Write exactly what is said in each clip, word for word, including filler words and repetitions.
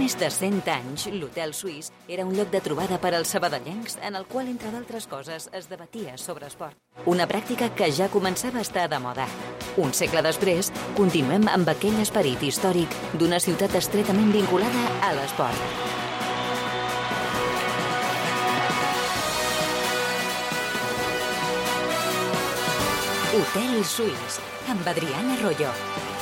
més de cent anys, l'Hotel Suís era un lloc de trobada per als sabadellencs en el qual, entre d'altres coses, es debatia sobre esport. Una pràctica que ja començava a estar de moda. Un segle després, continuem amb aquell esperit històric d'una ciutat estretament vinculada a l'esport. Hotel Suís, amb Adriana Arroyo.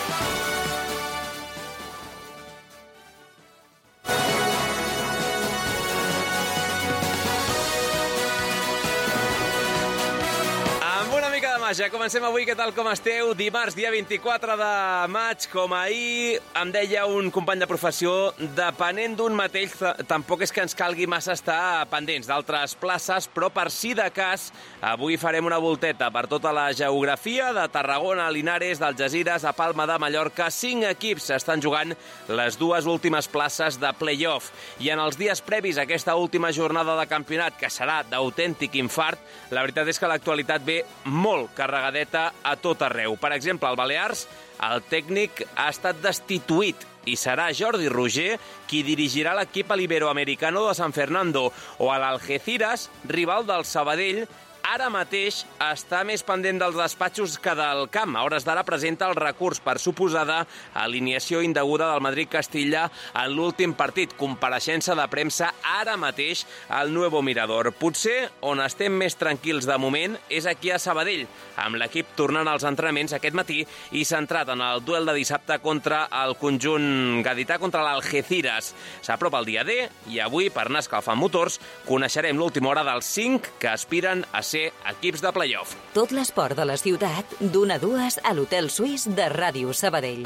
Ja comencem avui, què tal, com esteu? Dimarts, dia vint-i-quatre de maig, com ahir em deia un company de professió, depenent d'un mateix, tampoc és que ens calgui massa estar pendents d'altres places, però per si de cas, avui farem una volteta per tota la geografia de Tarragona, Linares, d'Algesires, a Palma de Mallorca. Cinc equips estan jugant les dues últimes places de play-off. I en els dies previs a aquesta última jornada de campionat, que serà d'autèntic infart, la veritat és que l'actualitat ve molt carregadeta a tot arreu. Per exemple, al Balears, el tècnic ha estat destituït i serà Jordi Roger qui dirigirà l'equip a l'Iberoamericano de San Fernando, o a l'Algeciras, rival del Sabadell, ara mateix està més pendent dels despatxos que del camp. A hores d'ara presenta el recurs per suposada alineació indeguda del Madrid-Castilla en l'últim partit. Compareixença de premsa ara mateix al Nuevo Mirador. Potser on estem més tranquils de moment és aquí a Sabadell, amb l'equip tornant als entrenaments aquest matí i centrat en el duel de dissabte contra el conjunt gadità, contra l'Algeciras. S'apropa el dia D i avui, per anar escalfant motors, coneixerem l'última hora dels cinc que aspiren a ser equips de play-off. Tot l'esport de la ciutat, d'una a dues a l'Hotel Suís de Ràdio Sabadell.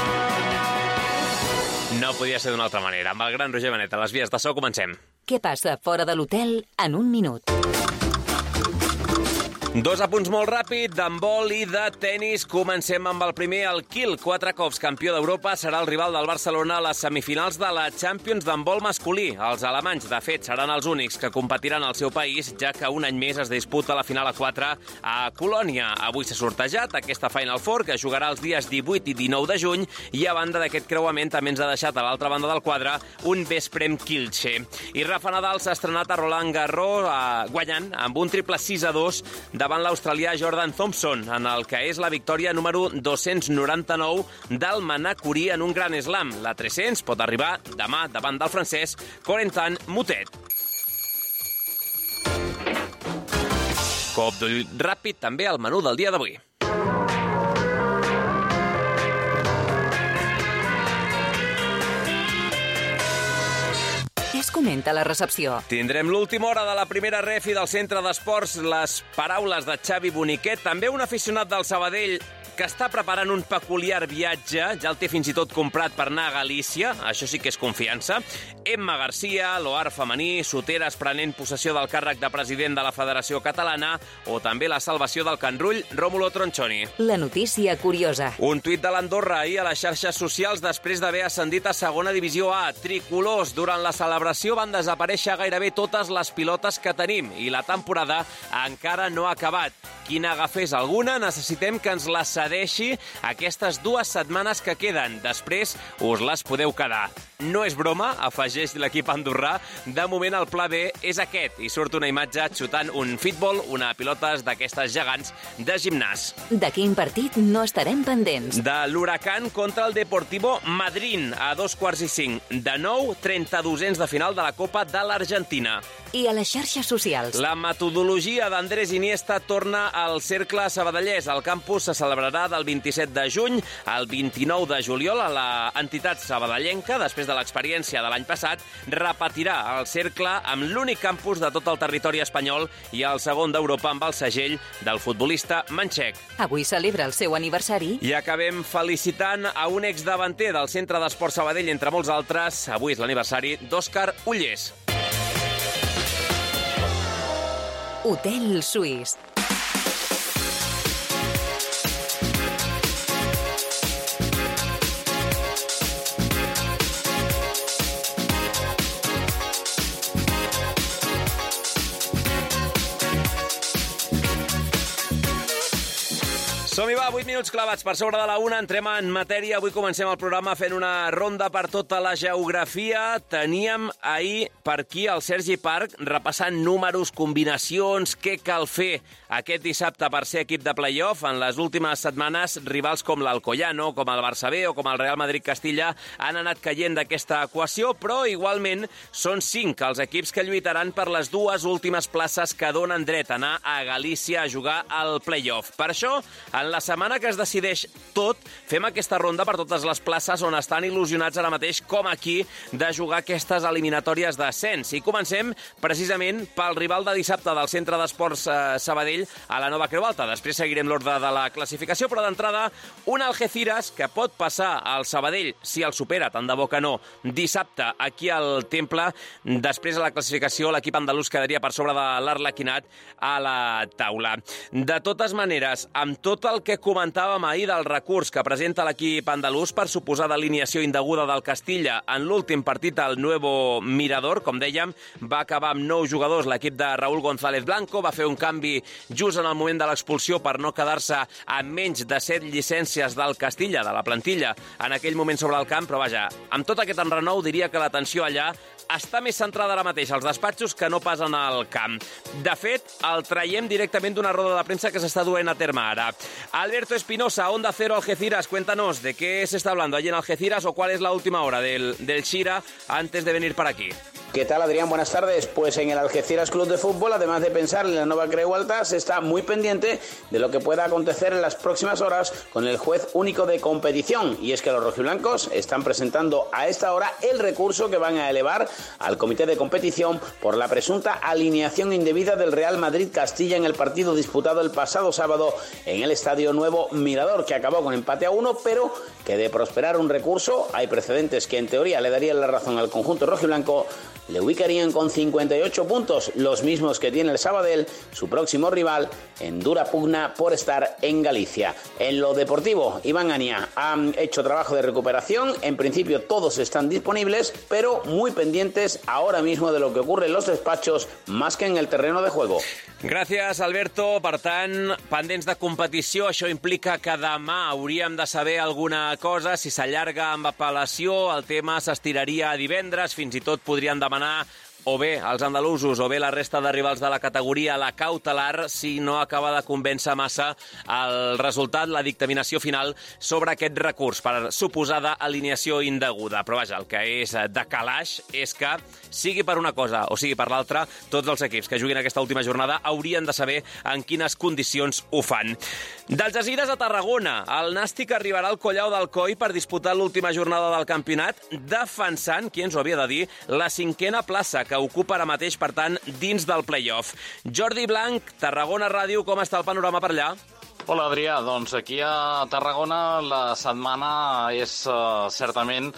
No podia ser d'una altra manera. Amb el gran Roger Benet a les vies de so comencem. Què passa fora de l'hotel en un minut? Dos apunts molt ràpid, d'handbol i de tennis. Comencem amb el primer, el Kiel, quatre cops campió d'Europa, serà el rival del Barcelona a les semifinals de la Champions d'handbol masculí. Els alemanys, de fet, seran els únics que competiran al seu país, ja que un any més es disputa la final a quatre a Colònia. Avui s'ha sortejat aquesta Final Four, que jugarà els dies divuit i dinou de juny, i a banda d'aquest creuament també ens ha deixat a l'altra banda del quadre un Vesprem Kielce. I Rafa Nadal s'ha estrenat a Roland Garros, eh, guanyant amb un triple sis a dos davant l'australià Jordan Thompson, en el que és la victòria número dos-cents noranta-nou del manacorí en un gran slam. La tres-cents pot arribar demà davant del francès Corentin Moutet. Cop d'ull ràpid també al menú del dia d'avui. Què es comenta a la recepció? Tindrem l'última hora de la primera ref i del centre d'esports, les paraules de Xavi Boniquet, també un aficionat del Sabadell que està preparant un peculiar viatge, ja el té fins i tot comprat per anar a Galícia, això sí que és confiança. Emma Garcia, l'Oar femení, Soteres prenent possessió del càrrec de president de la Federació Catalana, o també la salvació del Can Rull, Rómulo Tronchoni. La notícia curiosa. Un tuit de l'Andorra ahir a les xarxes socials després d'haver ascendit a segona divisió A. Tricolors, durant la celebració van desaparèixer gairebé totes les pilotes que tenim i la temporada encara no ha acabat. Qui n'agafés alguna, necessitem que ens la cedeixi aquestes dues setmanes que queden. Després us les podeu quedar. No és broma, afegeix l'equip andorrà. De moment el pla B és aquest i surt una imatge xutant un fitbol, una pilotes d'aquestes gegants de gimnàs. De quin partit no estarem pendents? De l'Huracán contra el Deportivo Madryn a dos quarts i cinc. De nou, trenta-dosens de final de la Copa de l'Argentina. I a les xarxes socials. La metodologia d'Andrés Iniesta torna al Cercle Sabadellès. El campus se celebrarà del vint-i-set de juny al vint-i-nou de juliol a l'entitat sabadellenca. Després de l'experiència de l'any passat, repetirà el cercle amb l'únic campus de tot el territori espanyol i el segon d'Europa amb el segell del futbolista manxec. Avui celebra el seu aniversari. I acabem felicitant a un exdavanter del Centre d'Esport Sabadell, entre molts altres. Avui és l'aniversari d'Òscar Ullés. Hotel Suís. Som-hi, va, vuit minuts clavats per sobre de la una, entrem en matèria. Avui comencem el programa fent una ronda per tota la geografia. Teníem ahir per aquí el Sergi Parc repassant números, combinacions, què cal fer aquest dissabte per ser equip de play-off. En les últimes setmanes, rivals com l'Alcoyano, com el Barça B o com el Real Madrid-Castilla han anat caient d'aquesta equació, però igualment són cinc els equips que lluitaran per les dues últimes places que donen dret a anar a Galícia a jugar al play-off. Per això, en la setmana que es decideix tot, fem aquesta ronda per totes les places on estan il·lusionats ara mateix, com aquí, de jugar aquestes eliminatòries d'ascens. I comencem precisament pel rival de dissabte del Centre d'Esports eh, Sabadell a la Nova Creu Alta. Després seguirem l'ordre de la classificació, però d'entrada un Algeciras que pot passar al Sabadell, si el supera, tant de bo que no, dissabte aquí al Temple. Després a la classificació l'equip andalús quedaria per sobre de l'Arlequinat a la taula. De totes maneres, amb tot el que comentàvem ahir del recurs que presenta l'equip andalús per suposar d'alineació indeguda del Castilla en l'últim partit al Nuevo Mirador, com dèiem, va acabar amb nou jugadors l'equip de Raúl González Blanco, va fer un canvi just en el moment de l'expulsió per no quedar-se amb menys de set llicències del Castilla, de la plantilla, en aquell moment sobre el camp, però vaja, amb tot aquest enrenou diria que l'atenció allà està més centrada ara mateix als despatxos que no pas en el camp. De fet, el traiem directament d'una roda de premsa que s'està duent a terme ara. Alberto Espinosa, Onda Cero Algeciras, cuéntanos, ¿de qué se está hablando allí en Algeciras o cuál es la última hora del, del Shira antes de venir para aquí? ¿Qué tal, Adrián? Buenas tardes. Pues en el Algeciras Club de Fútbol, además de pensar en la Nova Creu Alta, se está muy pendiente de lo que pueda acontecer en las próximas horas con el juez único de competición. Y es que los rojiblancos están presentando a esta hora el recurso que van a elevar al comité de competición por la presunta alineación indebida del Real Madrid-Castilla en el partido disputado el pasado sábado en el Estadio Nuevo Mirador, que acabó con empate a uno, pero que de prosperar un recurso, hay precedentes que en teoría le darían la razón al conjunto rojiblanco, le ubicarían con cincuenta y ocho puntos, los mismos que tiene el Sabadell, su próximo rival, en dura pugna por estar en Galicia. En lo deportivo, Iván Ania ha hecho trabajo de recuperación, en principio todos están disponibles, pero muy pendientes ahora mismo de lo que ocurre en los despachos, más que en el terreno de juego. Gràcies, Alberto. Per tant, pendents de competició, això implica que demà hauríem de saber alguna cosa. Si s'allarga amb apel·lació, el tema s'estiraria a divendres, fins i tot podrien demanar o bé els andalusos o bé la resta de rivals de la categoria la cautelar si no acaba de convèncer massa el resultat, la dictaminació final sobre aquest recurs per suposada alineació indeguda. Però vaja, el que és de calaix és que, sigui per una cosa o sigui per l'altra, tots els equips que juguin aquesta última jornada haurien de saber en quines condicions ho fan. D'Algesires a Tarragona, el Nàstic arribarà al Collao d'Alcoi per disputar l'última jornada del campionat defensant, qui ens ho havia de dir, la cinquena plaça que ocupa ara mateix, per tant, dins del play-off. Jordi Blanc, Tarragona Ràdio, com està el panorama per allà? Hola, Adrià. Doncs aquí a Tarragona la setmana és uh, certament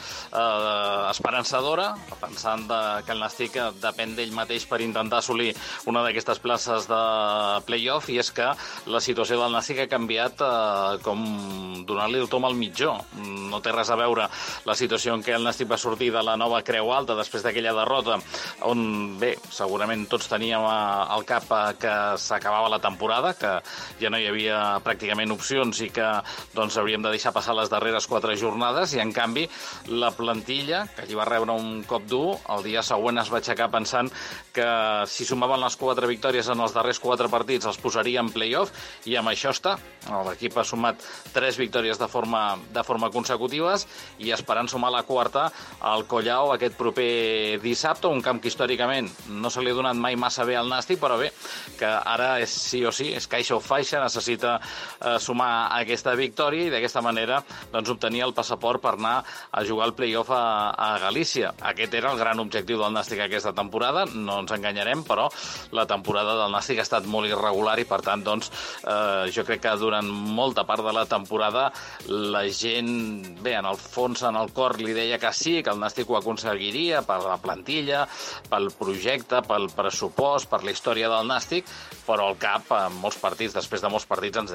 uh, esperançadora, pensant de, que el Nàstic depèn d'ell mateix per intentar assolir una d'aquestes places de play-off, i és que la situació del Nàstic ha canviat uh, com donar-li el tom al mitjó. No té res a veure la situació en què el Nàstic va sortir de la Nova Creu Alta després d'aquella derrota, on, bé, segurament tots teníem al cap que s'acabava la temporada, que ja no hi havia pràcticament opcions i que doncs hauríem de deixar passar les darreres quatre jornades, i en canvi la plantilla, que allí va rebre un cop dur, el dia següent es va aixecar pensant que si sumaven les quatre victòries en els darrers quatre partits els posaria en play-off, i amb això està. L'equip ha sumat tres victòries de forma, de forma consecutives i esperant sumar la quarta al Collao aquest proper dissabte, un camp que històricament no se li ha donat mai massa bé al Nàstic, però bé, que ara és sí o sí, és caixa o faixa, necessita eh, sumar aquesta victòria i d'aquesta manera doncs, obtenir el passaport per anar a jugar el play-off a, a Galícia. Aquest era el gran objectiu del Nàstic aquesta temporada, no ens enganyarem, però la temporada del Nàstic ha estat molt irregular i per tant doncs, eh, jo crec que durant molta part de la temporada la gent, bé, en el fons, en el cor li deia que sí, que el Nàstic ho aconseguiria per la plantilla, pel projecte, pel pressupost, per la història del Nàstic, però al cap, en molts partits, després de molts partits, ens deia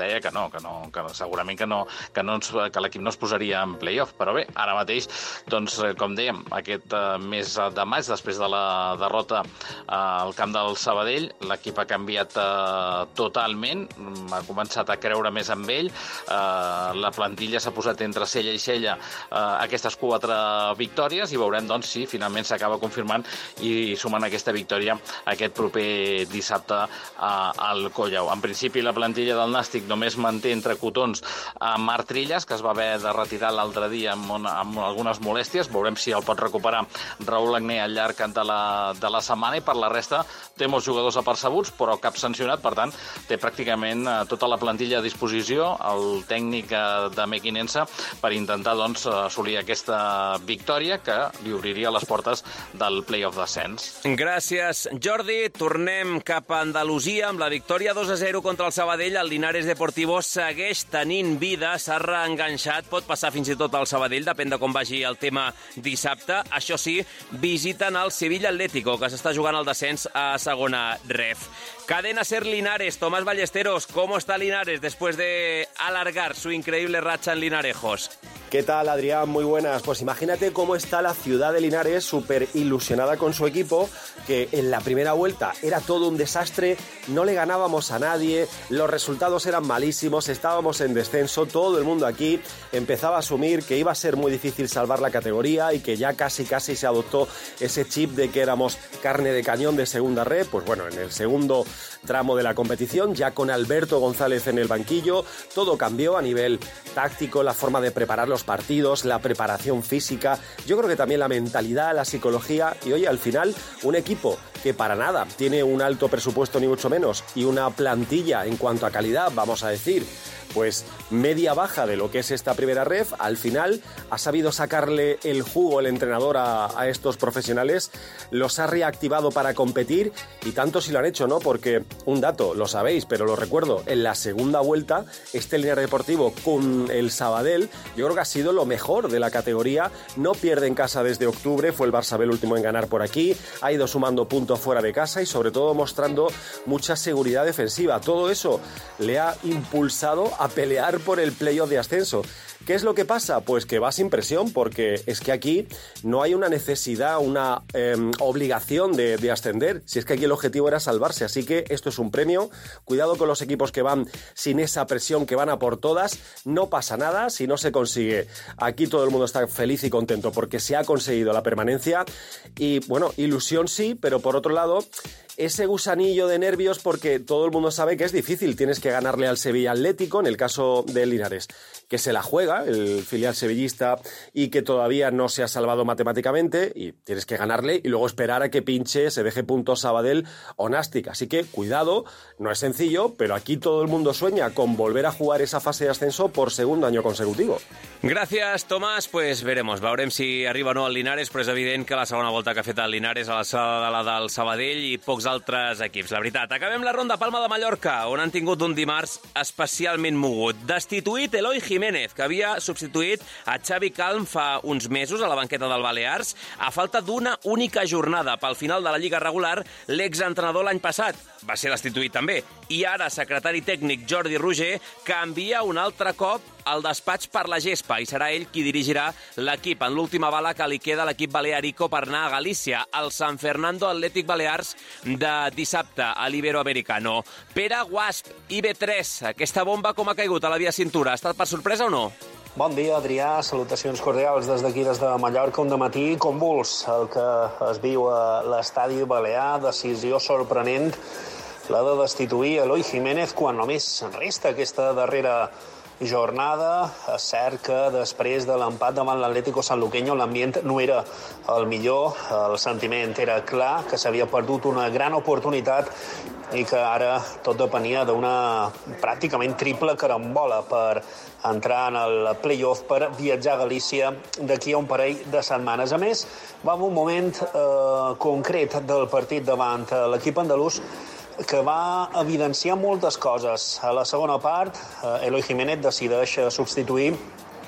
deia que no, que, no, que segurament que, no, que, no ens, que l'equip no es posaria en play-off, però bé, ara mateix, doncs, com dèiem, aquest uh, mes de maig, després de la derrota uh, al camp del Sabadell, l'equip ha canviat uh, totalment, ha començat a creure més en ell, uh, la plantilla s'ha posat entre cella i cella uh, aquestes quatre victòries i veurem doncs, si finalment s'acaba confirmant i sumant aquesta victòria aquest proper dissabte uh, al Collau. En principi, la plantilla del Nàstic només manté entre cotons a Marc Trillas, que es va haver de retirar l'altre dia amb, una, amb algunes molèsties. Veurem si el pot recuperar Raül Agné al llarg de la, de la setmana, i per la resta té molts jugadors apercebuts, però cap sancionat, per tant, té pràcticament tota la plantilla a disposició, el tècnic de Mequinensa, per intentar doncs, assolir aquesta victòria que li obriria les portes del play-off d'ascens. Gràcies, Jordi. Tornem cap a Andalusia amb la victòria dos a zero contra el Sabadell. El Linares Deportivo segueix tenint vida, s'ha reenganxat, pot passar fins i tot al Sabadell, depèn de com vagi el tema dissabte. Això sí, visiten el Sevilla Atlético, que s'està jugant el descens a segona ref. Cadena Ser Linares, Tomás Ballesteros, ¿cómo está Linares después de alargar su increíble racha en Linarejos? ¿Qué tal, Adrián? Muy buenas. Pues imagínate cómo está la ciudad de Linares, súper ilusionada con su equipo, que en la primera vuelta era todo un desastre, no le ganábamos a nadie, los resultados eran malísimos, estábamos en descenso, todo el mundo aquí empezaba a asumir que iba a ser muy difícil salvar la categoría y que ya casi casi se adoptó ese chip de que éramos carne de cañón de segunda red. Pues bueno, en el segundo tramo de la competición, ya con Alberto González en el banquillo, todo cambió a nivel táctico, la forma de preparar los partidos, la preparación física, yo creo que también la mentalidad, la psicología, y oye, al final, un equipo que para nada tiene un alto presupuesto ni mucho menos, y una plantilla en cuanto a calidad, vamos a decir, pues media baja de lo que es esta primera ref, al final ha sabido sacarle el jugo el entrenador a, a estos profesionales, los ha reactivado para competir, y tanto si lo han hecho, ¿no? Porque un dato, lo sabéis, pero lo recuerdo, en la segunda vuelta, este Linares Deportivo con el Sabadell, yo creo que ha sido lo mejor de la categoría, no pierde en casa desde octubre, fue el Barça B el último en ganar por aquí, ha ido sumando puntos fuera de casa y sobre todo mostrando mucha seguridad defensiva. Todo eso le ha impulsado a pelear por el playoff de ascenso. ¿Qué es lo que pasa? Pues que va sin presión, porque es que aquí no hay una necesidad, una eh, obligación de, de ascender, si es que aquí el objetivo era salvarse, así que esto es un premio. Cuidado con los equipos que van sin esa presión, que van a por todas, no pasa nada si no se consigue. Aquí todo el mundo está feliz y contento porque se ha conseguido la permanencia y, bueno, ilusión sí, pero por otro lado, ese gusanillo de nervios porque todo el mundo sabe que es difícil, tienes que ganarle al Sevilla Atlético, en el caso de Linares, que se la juega, el filial sevillista, y que todavía no se ha salvado matemáticamente, y tienes que ganarle y luego esperar a que pinche, se deje puntos Sabadell o Nàstic. Así que cuidado, no es sencillo, pero aquí todo el mundo sueña con volver a jugar esa fase de ascenso por segundo año consecutivo. Gràcies, Tomàs. Pues veremos, veurem si arriba o no al Linares, però és evident que la segona volta que ha fet el Linares a l'alçada de la del Sabadell i pocs altres equips, la veritat. Acabem la ronda Palma de Mallorca, on han tingut un dimarts especialment mogut. Destituït Eloi Jiménez, que havia substituït a Xavi Calm fa uns mesos a la banqueta del Balears, a falta d'una única jornada pel final de la Lliga regular, l'exentrenador l'any passat va ser destituït també. I ara, secretari tècnic Jordi Roger canvia un altre cop el despatx per la gespa i serà ell qui dirigirà l'equip en l'última bala que li queda a l'equip balearico per anar a Galícia, al San Fernando Athletic Balears de dissabte a l'Iberoamericano. Pere Guasp, I B tres, aquesta bomba com ha caigut a la via cintura? Ha estat per sorpresa o no? Bon dia, Adrià. Salutacions cordials des d'aquí, des de Mallorca, un dematí convuls el que es viu a l'estadi balear, decisió sorprenent, la de destituir Eloi Jiménez quan només resta aquesta darrera jornada. És cert que després de l'empat davant l'Atlético Sanluqueño l'ambient no era el millor, el sentiment era clar, que s'havia perdut una gran oportunitat i que ara tot depenia d'una pràcticament triple carambola per entrar en el play-off per viatjar a Galícia d'aquí a un parell de setmanes. A més, va en un moment eh, concret del partit davant l'equip andalús que va evidenciar moltes coses. A la segona part, Eloi Jiménez decideix substituir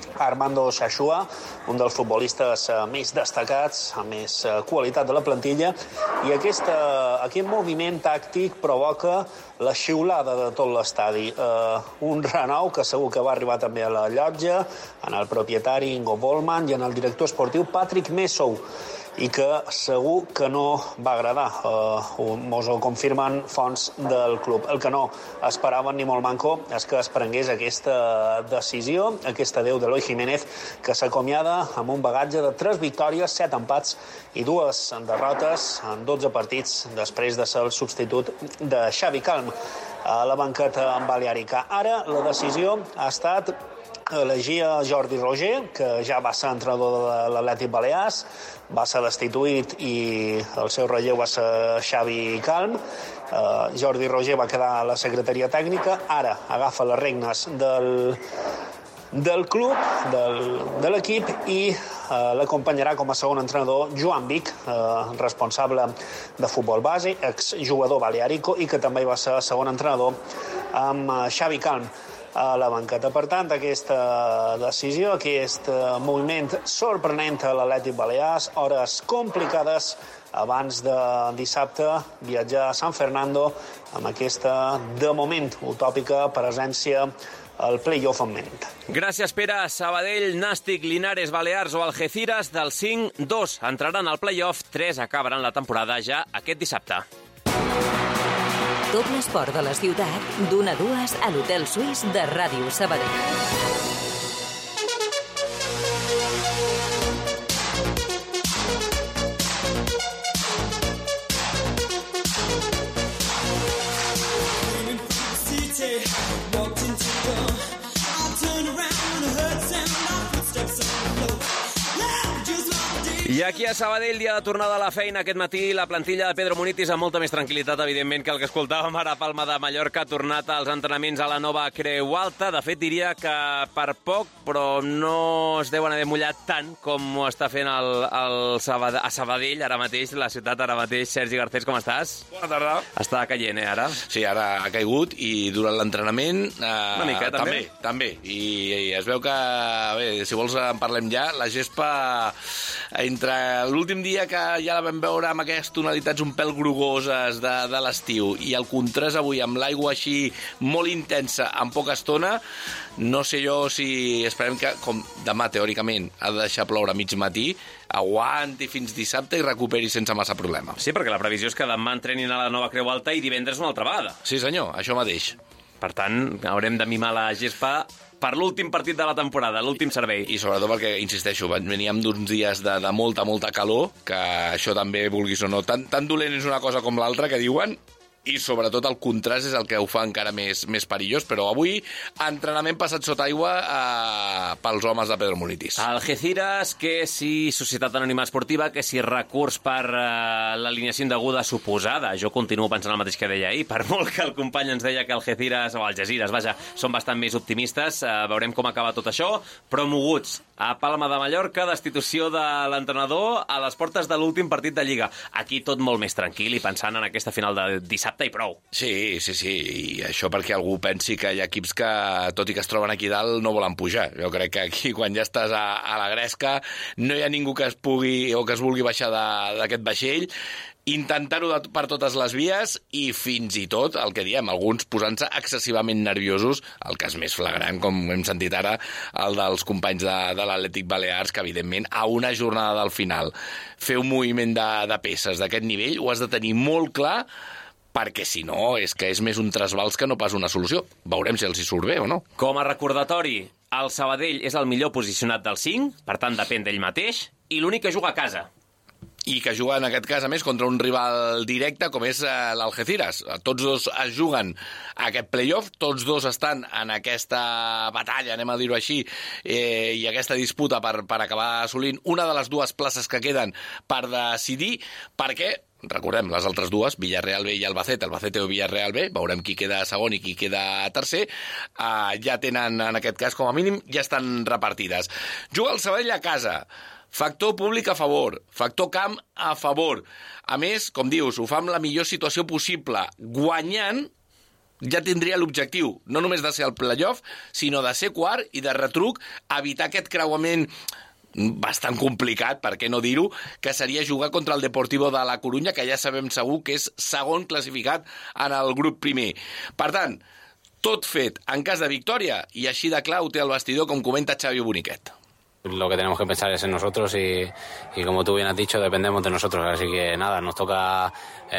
Armando Xaxua, un dels futbolistes més destacats, amb més qualitat de la plantilla, i aquesta, aquest moviment tàctic provoca la xiulada de tot l'estadi. Uh, un renou que segur que va arribar també a la llotja, en el propietari Ingo Bollmann i en el director esportiu Patrick Messou, i que segur que no va agradar. Uh, mos ho confirmen fonts del club. El que no esperaven ni molt manco és que es prengués aquesta decisió, aquest adeu d'Eloi Jiménez, que s'acomiada amb un bagatge de tres victòries, set empats i dues derrotes en dotze partits després de ser el substitut de Xavi Calm a la banqueta baleàrica. Ara la decisió ha estat elegir a Jordi Roger, que ja va ser entrenador de l'Atlètic Balears, va ser destituït i el seu relleu va ser Xavi Calm. Uh, Jordi Roger va quedar a la secretaria tècnica, ara agafa les regnes del, del club, del, de l'equip, i uh, l'acompanyarà com a segon entrenador Joan Vic, uh, responsable de futbol base, exjugador baleàrico, i que també va ser segon entrenador amb uh, Xavi Calm a la banqueta. Per tant, aquesta decisió, aquest moviment sorprenent a l'Atlètic Balears, hores complicades abans de dissabte viatjar a San Fernando amb aquesta, de moment, utòpica presència al play-off en ment. Gràcies, Pere. Sabadell, Nàstic, Linares, Balears o Algeciras, del cinc, dos entraran al play-off, tres acabaran la temporada ja aquest dissabte. Tot l'esport de la ciutat, d'una a dues a l'Hotel Suís de Ràdio Sabadell. I aquí a Sabadell, dia de tornada a la feina aquest matí, la plantilla de Pedro Munitis amb molta més tranquil·litat, evidentment, que el que escoltàvem ara a Palma de Mallorca, ha tornat als entrenaments a la nova Creu Alta. De fet, diria que per poc, però no es deuen haver mullat tant com ho està fent el, el Sabadell, a Sabadell ara mateix, la ciutat ara mateix. Sergi Garcés, com estàs? Bona tarda. Està caient, eh, ara? Sí, ara ha caigut i durant l'entrenament... Eh, Una mica, també? També, també. I, I es veu que, bé, si vols en parlem ja, la gespa... Entre l'últim dia que ja la vam veure amb aquestes tonalitats un pèl grogoses de, de l'estiu i el contrast avui amb l'aigua així molt intensa en poca estona, no sé jo si esperem que, com demà teòricament ha de deixar ploure mig matí, aguanti fins dissabte i recuperi sense massa problema. Sí, perquè la previsió és que demà entrenin a la nova Creu Alta i divendres una altra vegada. Sí, senyor, això mateix. Per tant, haurem de mimar la gespa per l'últim partit de la temporada, l'últim servei. I sobretot perquè, insisteixo, veníem d'uns dies de, de molta, molta calor, que això també, vulguis o no, tan, tan dolent és una cosa com l'altra que diuen, i sobretot el contrast és el que ho fa encara més, més perillós, però avui entrenament passat sota aigua eh, pels homes de Pedro Munitis. Algeciras, que si Societat Anònima Esportiva, que si recurs per eh, l'alineació indeguda suposada. Jo continuo pensant el mateix que deia ahir, per molt que el company ens deia que Algeciras, o Algeciras, vaja, són bastant més optimistes. Eh, veurem com acaba tot això. Promoguts a Palma de Mallorca, destitució de l'entrenador a les portes de l'últim partit de Lliga. Aquí tot molt més tranquil i pensant en aquesta final de dissabte i prou. Sí, sí, sí, i això perquè algú pensi que hi ha equips que, tot i que es troben aquí dalt, no volen pujar. Jo crec que aquí, quan ja estàs a, a la gresca, no hi ha ningú que es pugui o que es vulgui baixar d'aquest vaixell, intentar-ho per totes les vies i fins i tot, el que diem, alguns posant-se excessivament nerviosos, el cas més flagrant, com hem sentit ara, el dels companys de, de l'Atlètic Balears, que evidentment a una jornada del final fer un moviment de, de peces d'aquest nivell ho has de tenir molt clar, perquè si no és que és més un trasbals que no pas una solució. Veurem si els hi surt bé o no. Com a recordatori, el Sabadell és el millor posicionat dels cinc, per tant depèn d'ell mateix, i l'únic que juga a casa. I que juga, en aquest cas, a més, contra un rival directe com és eh, l'Algeciras. Tots dos es juguen a aquest play-off, tots dos estan en aquesta batalla, anem a dir-ho així, eh, i aquesta disputa per, per acabar assolint una de les dues places que queden per decidir, perquè recordem, les altres dues, Villarreal B i Albacete, Albacete o Villarreal B, veurem qui queda segon i qui queda tercer, eh, ja tenen, en aquest cas, com a mínim, ja estan repartides. Juga el Sabadell a casa, factor públic a favor, factor camp a favor. A més, com dius, ho fa amb la millor situació possible, guanyant ja tindria l'objectiu, no només de ser el playoff, sinó de ser quart i de retruc evitar aquest creuament bastant complicat, per què no dir-ho, que seria jugar contra el Deportivo de La Coruña, que ja sabem segur que és segon classificat en el grup primer. Per tant, tot fet en cas de victòria, i així de clar ho té el vestidor, com comenta Xavi Boniquet. Lo que tenemos que pensar es en nosotros y, y como tú bien has dicho, dependemos de nosotros. Así que nada, nos toca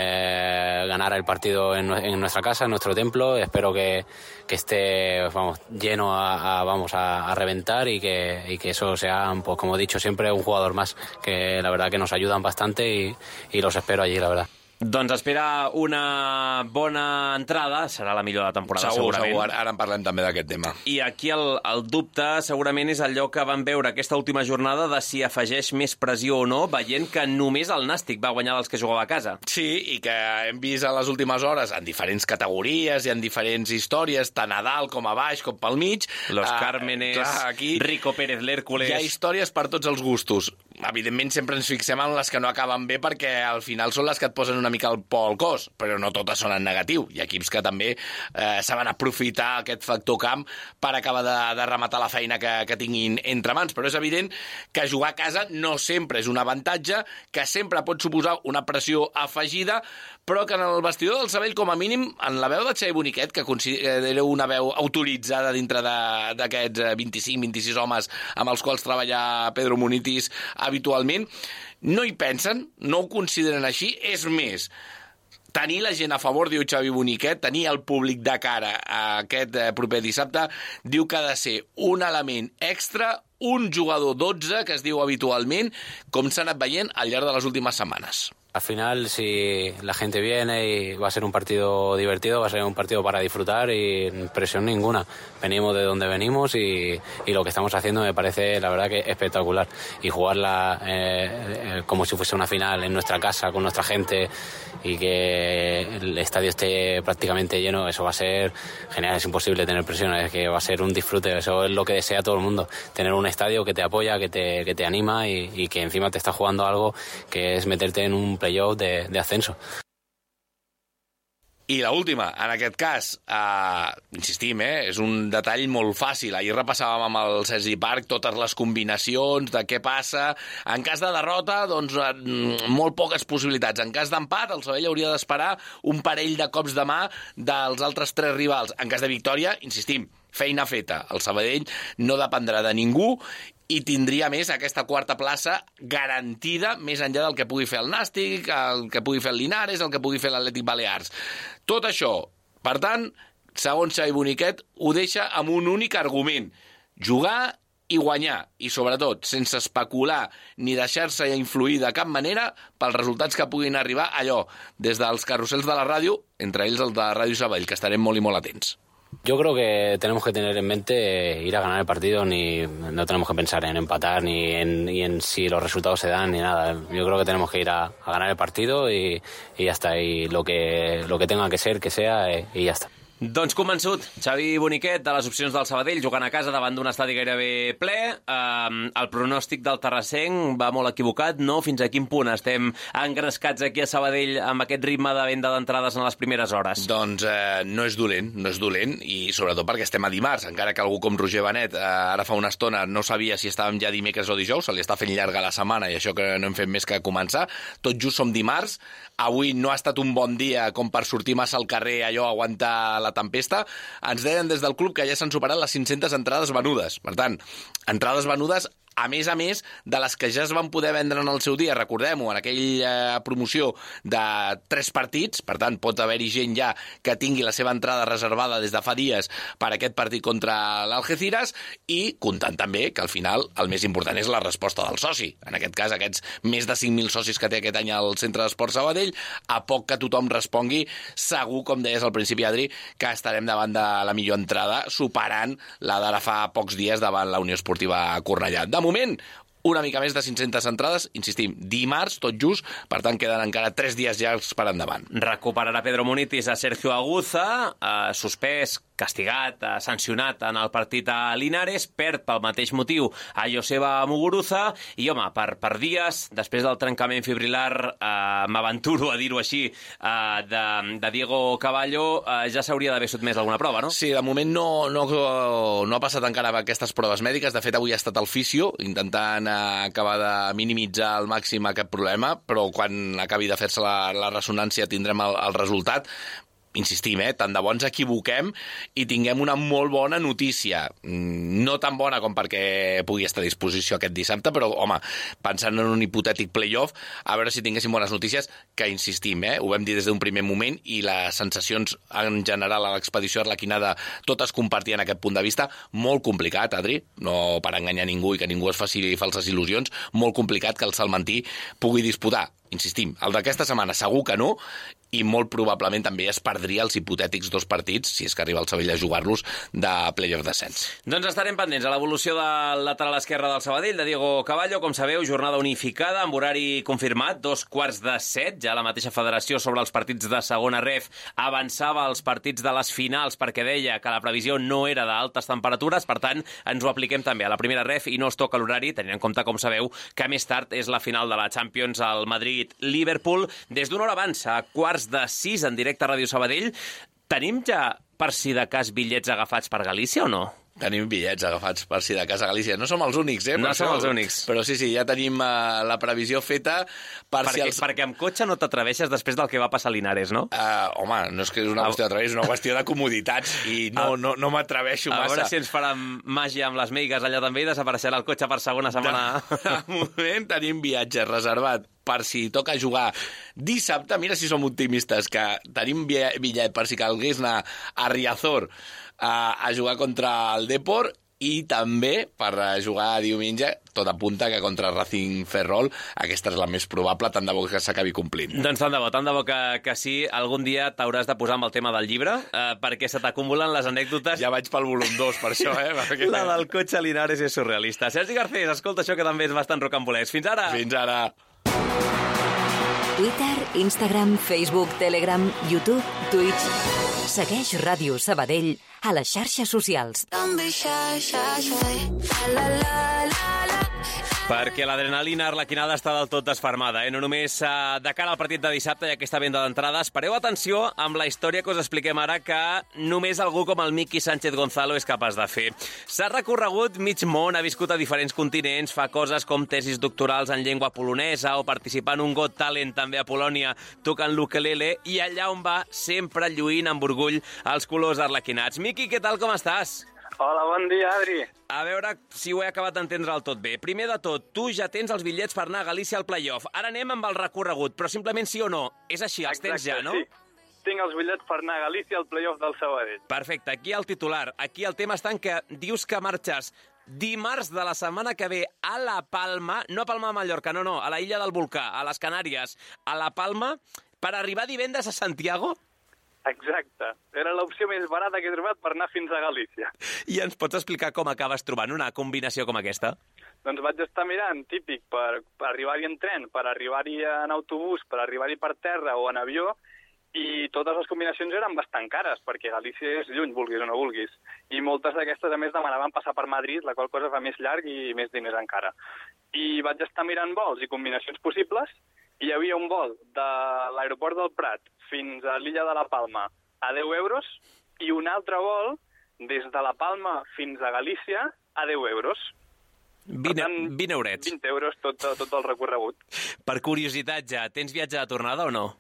eh, ganar el partido en, en nuestra casa, en nuestro templo. Espero que, que esté vamos, lleno a, a, vamos, a, a reventar y que, y que eso sea, pues, como he dicho siempre, un jugador más, que la verdad que nos ayudan bastante y, y los espero allí, la verdad. Doncs espera una bona entrada, serà la millor de la temporada, segur, segurament. Segur, ara en parlem també d'aquest tema. I aquí el, el dubte segurament és allò que vam veure aquesta última jornada de si afegeix més pressió o no, veient que només el Nàstic va guanyar dels que jugava a casa. Sí, i que hem vist a les últimes hores en diferents categories i en diferents històries, tant a dalt com a baix, com pel mig. Los uh, Cármenes, clar, aquí Rico Pérez l'Hércules... Hi ha històries per tots els gustos. Evidentment sempre ens fixem en les que no acaben bé perquè al final són les que et posen una mica el por al cos, però no totes són en negatiu. Hi ha equips que també eh, saben aprofitar aquest factor camp per acabar de, de rematar la feina que, que tinguin entre mans, però és evident que jugar a casa no sempre és un avantatge, que sempre pot suposar una pressió afegida, però que en el vestidor del Sabadell, com a mínim, en la veu de Xavi Boniquet, que considera una veu autoritzada dintre d'aquests vint-i-cinc vint-i-sis homes amb els quals treballa Pedro Munitis habitualment, no hi pensen, no ho consideren així. És més, tenir la gent a favor, diu Xavi Boniquet, tenir el públic de cara a aquest proper dissabte, diu que ha de ser un element extra, un jugador dotze, que es diu habitualment, com s'ha anat veient al llarg de les últimes setmanes. Al final, si la gente viene y va a ser un partido divertido, va a ser un partido para disfrutar y presión ninguna. Venimos de donde venimos y, y lo que estamos haciendo me parece, la verdad, que espectacular. Y jugarla eh, eh, como si fuese una final en nuestra casa, con nuestra gente, y que el estadio esté prácticamente lleno, eso va a ser genial. Es imposible tener presión, es que va a ser un disfrute. Eso es lo que desea todo el mundo. Tener un estadio que te apoya, que te, que te anima y, y que encima te está jugando algo que es meterte en un playoff de, de ascenso. I l'última, en aquest cas, eh, insistim, eh, és un detall molt fàcil. Ahir repassàvem amb el Sergi Parc totes les combinacions de què passa. En cas de derrota, doncs, eh, molt poques possibilitats. En cas d'empat, el Sabadell hauria d'esperar un parell de cops de mà dels altres tres rivals. En cas de victòria, insistim, feina feta. El Sabadell no dependrà de ningú i tindria més aquesta quarta plaça garantida més enllà del que pugui fer el Nàstic, el que pugui fer el Linares, el que pugui fer l'Atlètic Balears. Tot això, per tant, segons Xavi Boniquet, ho deixa amb un únic argument: jugar i guanyar, i sobretot sense especular ni deixar-se influir de cap manera pels resultats que puguin arribar, allò, des dels carrusels de la ràdio, entre ells el de Ràdio Sabadell, que estarem molt i molt atents. Yo creo que tenemos que tener en mente ir a ganar el partido, ni no tenemos que pensar en empatar ni en, ni en si los resultados se dan ni nada. Yo creo que tenemos que ir a, a ganar el partido y, y ya está, y lo que, lo que tenga que ser, que sea, y, y ya está. Doncs convençut, Xavi Boniquet, de les opcions del Sabadell, jugant a casa davant d'un estadi gairebé ple. Eh, el pronòstic del terrassenc va molt equivocat, no? Fins a quin punt estem engrescats aquí a Sabadell amb aquest ritme de venda d'entrades en les primeres hores? Doncs eh, no és dolent, no és dolent, i sobretot perquè estem a dimarts, encara que algú com Roger Benet eh, ara fa una estona no sabia si estàvem ja dimecres o dijous, se li està fent llarga la setmana i això que no hem fet més que començar. Tot just som dimarts, avui no ha estat un bon dia com per sortir massa al carrer, allò, aguantar la la tempesta. Ens deien des del club que ja s'han superat les cinc-centes entrades venudes. Per tant, entrades venudes a més a més de les que ja es van poder vendre en el seu dia, recordem-ho, en aquella promoció de tres partits, per tant, pot haver-hi gent ja que tingui la seva entrada reservada des de fa dies per aquest partit contra l'Algeciras, i comptant també que al final el més important és la resposta del soci. En aquest cas, aquests més de cinc mil socis que té aquest any al Centre d'Esports Sabadell, a poc que tothom respongui, segur, com deies al principi, Adri, que estarem davant de la millor entrada, superant la d'ara fa pocs dies davant la Unió Esportiva Cornellà. De moment, una mica més de cinc-centes entrades, insistim, dimarts, tot just, per tant queden encara tres dies llargs per endavant. Recuperarà Pedro Munitis a Sergio Aguza, eh, suspès castigat, eh, sancionat en el partit a Linares, perd pel mateix motiu a Joseba Muguruza, i home, per, per dies, després del trencament fibrilar, eh, m'aventuro a dir-ho així, eh, de, de Diego Cavallo, eh, ja s'hauria d'haver sotmès alguna prova, no? Sí, de moment no, no, no ha passat encara aquestes proves mèdiques. De fet, avui ha estat al fisio, intentant eh, acabar de minimitzar al màxim aquest problema, però quan acabi de fer-se la, la ressonància tindrem el, el resultat. Insistim, eh? Tant de bo ens equivoquem i tinguem una molt bona notícia. No tan bona com perquè pugui estar a disposició aquest dissabte, però, home, pensant en un hipotètic play-off, a veure si tinguéssim bones notícies, que insistim, eh? Ho vam dir des d'un primer moment i les sensacions en general a l'expedició arlequinada totes compartien aquest punt de vista. Molt complicat, Adri, no per enganyar ningú i que ningú es faci falses il·lusions, molt complicat que el salmantí pugui disputar. Insistim, el d'aquesta setmana segur que no, i molt probablement també es perdria els hipotètics dos partits, si és que arriba el Sabadell a jugar-los, de playoff descens. Doncs estarem pendents a l'evolució del lateral esquerre del Sabadell, de Diego Cavallo. Com sabeu, jornada unificada, amb horari confirmat, dos quarts de set. Ja la mateixa federació sobre els partits de segona ref avançava els partits de les finals perquè deia que la previsió no era d'altes temperatures, per tant, ens ho apliquem també a la primera ref i no es toca l'horari, tenint en compte, com sabeu, que més tard és la final de la Champions al Madrid-Liverpool. Des d'una hora abans, a quarts de sis en directe a Ràdio Sabadell. Tenim ja, per si de cas, bitllets agafats per Galícia o no? Tenim bitllets agafats per si de cas a Galícia. No som els únics, eh? No per som això. els únics. Però sí, sí, ja tenim uh, la previsió feta per perquè, si els... Perquè amb cotxe no t'atreveixes després del que va passar a Linares, no? Uh, home, no és que és una qüestió de través, és una qüestió de comoditats i no, no, no m'atreveixo massa. A veure si ens faran màgia amb les meigues allà també i desapareixerà el cotxe per segona setmana. De, de moment tenim viatge reservat per si toca jugar dissabte. Mira si som optimistes, que tenim bitllet per si calgués anar a Riazor a, a jugar contra el Depor, i també per jugar diumenge, tot apunta que contra Racing Ferrol aquesta és la més probable, tant de bo que s'acabi complint. Doncs tant de bo, tant de bo que, que sí. Algun dia t'hauràs de posar amb el tema del llibre, eh, perquè se t'acumulen les anècdotes. Ja vaig pel volum dos, per això, eh? Perquè... La del cotxe a Linares és surrealista. Sergi Garcés, escolta això que també és bastant rocambolès. Fins ara! Fins ara! Twitter, Instagram, Facebook, Telegram, YouTube, Twitch... Segueix Ràdio Sabadell a les xarxes socials. Perquè l'adrenalina arlequinada està del tot desfermada, eh? No només eh, de cara al partit de dissabte i aquesta venda d'entrada. Espereu atenció amb la història que us expliquem ara, que només algú com el Miki Sánchez Gonzalo és capaç de fer. S'ha recorregut mig món, ha viscut a diferents continents, fa coses com tesis doctorals en llengua polonesa o participar en un Got Talent també a Polònia tocant l'ukelele, i allà on va sempre lluint amb orgull els colors arlequinats. Miki, què tal, com estàs? Hola, bon dia, Adri. A veure si ho he acabat d'entendre del tot bé. Primer de tot, tu ja tens els bitllets per anar a Galícia al playoff. Ara anem amb el recorregut, però simplement sí o no. És així, els Exacte, tens ja, no? Sí. Tinc els bitllets per anar a Galícia al playoff del Sabadell. Perfecte, aquí el titular. Aquí el tema està en que dius que marxes dimarts de la setmana que ve a La Palma, no a Palma de Mallorca, no, no, a la illa del Volcà, a les Canàries, a La Palma, per arribar divendres a Santiago? Exacte. Era l'opció més barata que he trobat per anar fins a Galícia. I ens pots explicar com acabes trobant una combinació com aquesta? Doncs vaig estar mirant, típic, per, per arribar-hi en tren, per arribar-hi en autobús, per arribar-hi per terra o en avió, i totes les combinacions eren bastant cares, perquè Galícia és lluny, vulguis o no vulguis. I moltes d'aquestes, a més, demanaven passar per Madrid, la qual cosa fa més llarg i més diners encara. I vaig estar mirant vols i combinacions possibles, i hi havia un vol de l'aeroport del Prat fins a l'illa de la Palma a deu euros i un altre vol des de la Palma fins a Galícia a deu euros. vint, tant, vint eurets. vint euros tot, tot el recorregut. Per curiositat ja, tens viatge de tornada o no?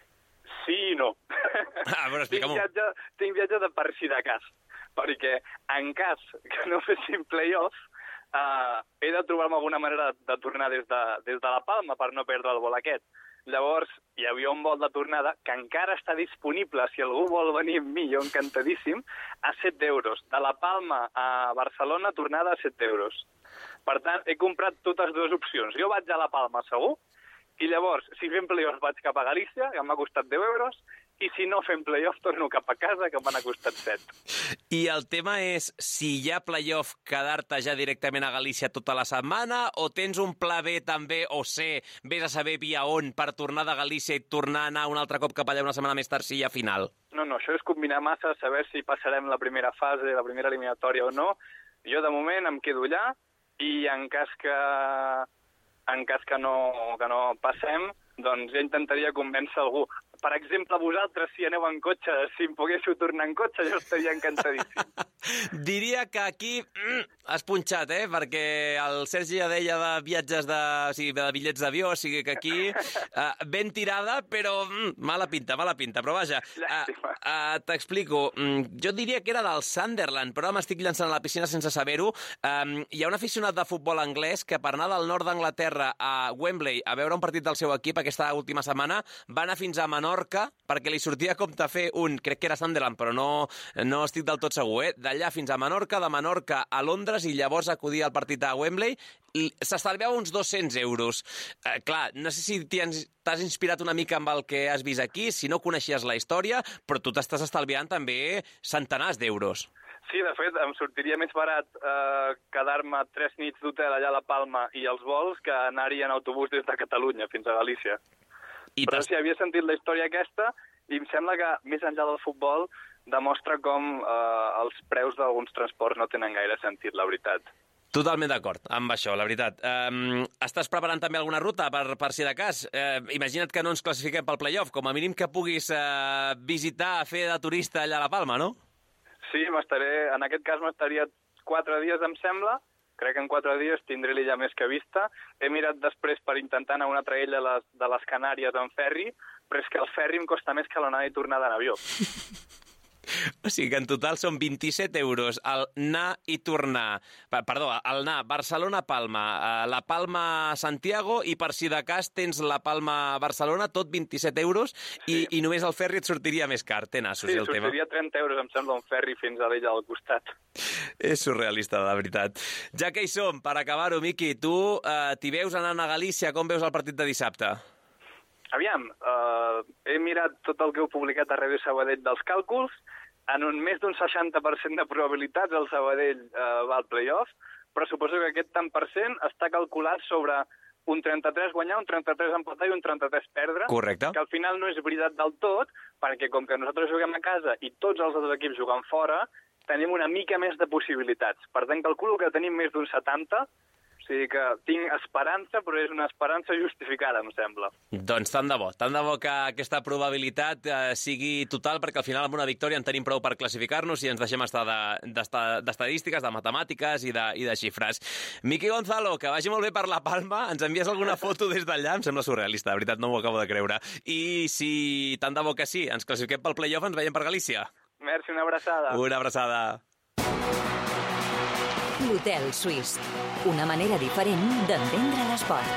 Sí i no. Ah, però explica'm-ho. Tinc viatge, tinc viatge de per si de cas, perquè en cas que no fessin play-off, Uh, he de trobar-me alguna manera de, de tornar des de, des de la Palma per no perdre el vol aquest. Llavors, hi havia un vol de tornada que encara està disponible, si algú vol venir amb mi, jo encantadíssim, a set euros. De la Palma a Barcelona, tornada a set euros. Per tant, he comprat totes dues opcions. Jo vaig a la Palma, segur, i llavors, si fem playoff vaig cap a Galícia, que m'ha costat deu euros, i si no fem playoff torno cap a casa, que m'han costat set. I el tema és si hi ha playoff, quedar-te ja directament a Galícia tota la setmana o tens un pla B també, o C, vés a saber via on, per tornar de Galícia i tornar a anar un altre cop cap allà una setmana més tard si hi ha final? No, no, això és combinar massa, saber si passarem la primera fase, la primera eliminatòria o no. Jo, de moment, em quedo allà i en cas que, en cas que, no, que no passem, doncs jo intentaria convèncer algú. Per exemple, vosaltres, si aneu en cotxe, si em poguéssiu tornar en cotxe, jo estaria encantadíssim. Diria que aquí mm, has punxat, eh? Perquè el Sergi ja deia de viatges de, o sigui, de bitllets d'avió, o sigui que aquí uh, ben tirada, però mm, mala pinta, mala pinta. Però vaja, uh, uh, t'explico. Mm, jo diria que era del Sunderland, però m'estic llançant a la piscina sense saber-ho. Um, hi ha un aficionat de futbol anglès que per anar del nord d'Anglaterra a Wembley a veure un partit del seu equip aquesta última setmana va anar fins a Menorca perquè li sortia a compte fer un, crec que era Sunderland, però no, no estic del tot segur, eh? D'allà fins a Menorca, de Menorca a Londres i llavors acudir al partit a Wembley. S'estalviava uns dos-cents euros. Eh, clar, no sé si t'has inspirat una mica amb el que has vist aquí, si no coneixies la història, però tu t'estàs estalviant també centenars d'euros. Sí, de fet, em sortiria més barat eh, quedar-me tres nits d'hotel allà a La Palma i els vols que anar-hi en autobús des de Catalunya fins a Galícia. I Però sí, havia sentit la història aquesta i em sembla que, més enllà del futbol, demostra com eh, els preus d'alguns transports no tenen gaire sentit, la veritat. Totalment d'acord amb això, la veritat. Um, estàs preparant també alguna ruta per, per si de cas? Uh, imagina't que no ens classifiquem pel playoff, com a mínim que puguis uh, visitar, fer de turista allà a La Palma, no? Sí, m'estaré, en aquest cas m'estaria quatre dies, em sembla. Crec que en quatre dies tindré l'illa més que vista. He mirat després per intentar anar a una altra illa les, de les Canàries en ferri, però és que el ferri em costa més que l'anada i tornada en avió. O sigui que en total són vint-i-set euros el anar i tornar. Perdó, el anar Barcelona-Palma, la Palma-Santiago i per si de cas tens la Palma-Barcelona, tot vint-i-set euros i, sí. i només el ferri et sortiria més car. Té nassos, sí, el tema. Sí, sortiria trenta euros, em sembla, un ferri fins a l'illa del costat. És surrealista, de veritat. Ja que hi som, per acabar-ho, Miqui, tu eh, t'hi veus anant a Galícia, com veus el partit de dissabte? Aviam, eh, he mirat tot el que heu publicat a Ràdio Sabadell dels càlculs. En un més d'un seixanta per cent de probabilitats el Sabadell eh, va al playoff, però suposo que aquest tant per cent està calculat sobre un trenta-tres guanyar, un trenta-tres empatar i un trenta-tres perdre. Correcte. Que al final no és veritat del tot, perquè com que nosaltres juguem a casa i tots els altres equips juguen fora, tenim una mica més de possibilitats. Per tant, calculo que tenim més d'un setanta, o sigui que tinc esperança, però és una esperança justificada, em sembla. Doncs tant de bo, tant de bo que aquesta probabilitat eh, sigui total, perquè al final amb una victòria en tenim prou per classificar-nos i ens deixem estar d'estadístiques, de, de matemàtiques i de, i de xifres. Miqui Gonzalo, que vagi molt bé per La Palma, ens envies alguna foto des d'allà? Em sembla surrealista, de veritat, no m'ho acabo de creure. I si tant de bo que sí, ens classifiquem pel playoff, ens veiem per Galícia. Merci, una abraçada. Una abraçada. L'Hotel Suís, una manera diferent d'entendre l'esport.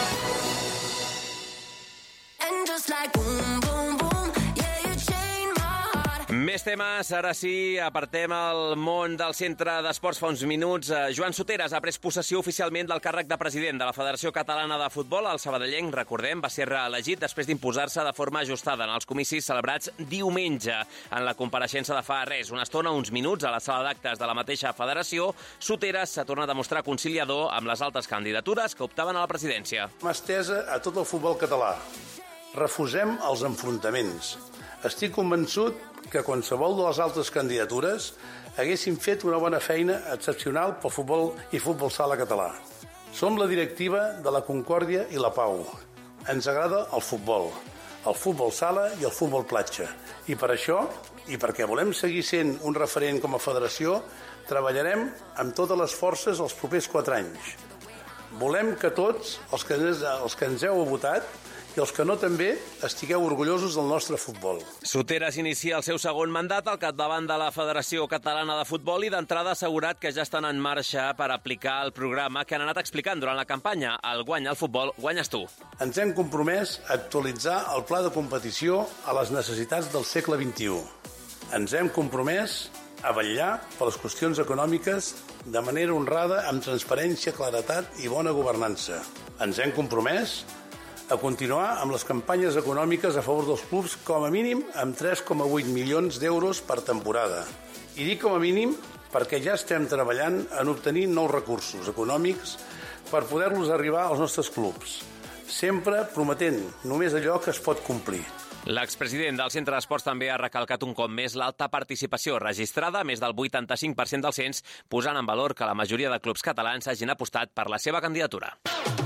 Més temes, ara sí, apartem el món del centre d'esports fa uns minuts. Joan Soteras ha pres possessió oficialment del càrrec de president de la Federació Catalana de Futbol. El sabadellenc, recordem, va ser reelegit després d'imposar-se de forma ajustada en els comicis celebrats diumenge. En la compareixença de fa res, una estona, uns minuts, a la sala d'actes de la mateixa federació, Soteras s'ha tornat a mostrar conciliador amb les altres candidatures que optaven a la presidència. Mà estesa a tot el futbol català. Refusem els enfrontaments. Estic convençut que qualsevol de les altres candidatures haguessin fet una bona feina excepcional pel futbol i futbol sala català. Som la directiva de la concòrdia i la pau. Ens agrada el futbol, el futbol sala i el futbol platja. I per això, i perquè volem seguir sent un referent com a federació, treballarem amb totes les forces els propers quatre anys. Volem que tots els que, els que ens heu votat i els que no també estigueu orgullosos del nostre futbol. Soteras inicia el seu segon mandat al capdavant de la Federació Catalana de Futbol i d'entrada ha assegurat que ja estan en marxa per aplicar el programa que han anat explicant durant la campanya. El guanya el futbol, guanyes tu. Ens hem compromès a actualitzar el pla de competició a les necessitats del segle vint-i-u. Ens hem compromès a vetllar per les qüestions econòmiques de manera honrada, amb transparència, claretat i bona governança. Ens hem compromès a continuar amb les campanyes econòmiques a favor dels clubs com a mínim amb tres coma vuit milions d'euros per temporada. I dic com a mínim perquè ja estem treballant en obtenir nous recursos econòmics per poder-los arribar als nostres clubs, sempre prometent només allò que es pot complir. L'expresident del Centre d'Esports també ha recalcat un cop més l'alta participació registrada, més del vuitanta-cinc per cent del cens, posant en valor que la majoria de clubs catalans hagin apostat per la seva candidatura.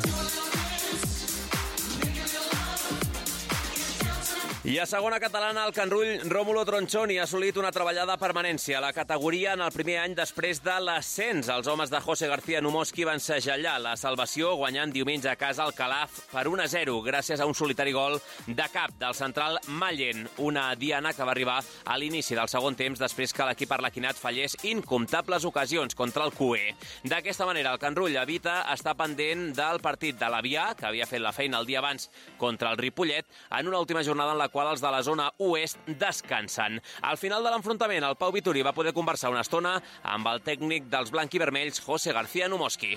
I a segona catalana, el canrull Rómulo Tronchoni ha assolit una treballada permanència a la categoria en el primer any després de l'ascens. Els homes de José García Numoski van segellar la salvació guanyant diumenge a casa al Calaf per un a zero gràcies a un solitari gol de cap del central Mallen, una diana que va arribar a l'inici del segon temps després que l'equip arlequinat fallés incomptables ocasions contra el Q E. D'aquesta manera, el canrull evita estar pendent del partit de l'Avià, que havia fet la feina el dia abans contra el Ripollet, en una última jornada en la qual els de la zona oest descansen. Al final de l'enfrontament, el Pau Vituri va poder conversar una estona amb el tècnic dels blanquivermells, José García Numoski.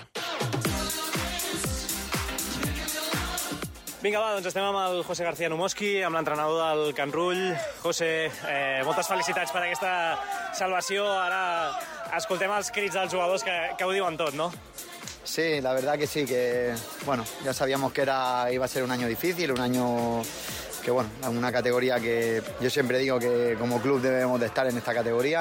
Vinga, va, doncs estem amb el José García Numoski, amb l'entrenador del canrull. José, eh, moltes felicitats per aquesta salvació. Ara escoltem els crits dels jugadors que, que ho diuen tot, ¿no? Sí, la verdad que sí, que bueno, ya sabíamos que era, iba a ser un año difícil, un año que bueno, una categoría que yo siempre digo que como club debemos de estar en esta categoría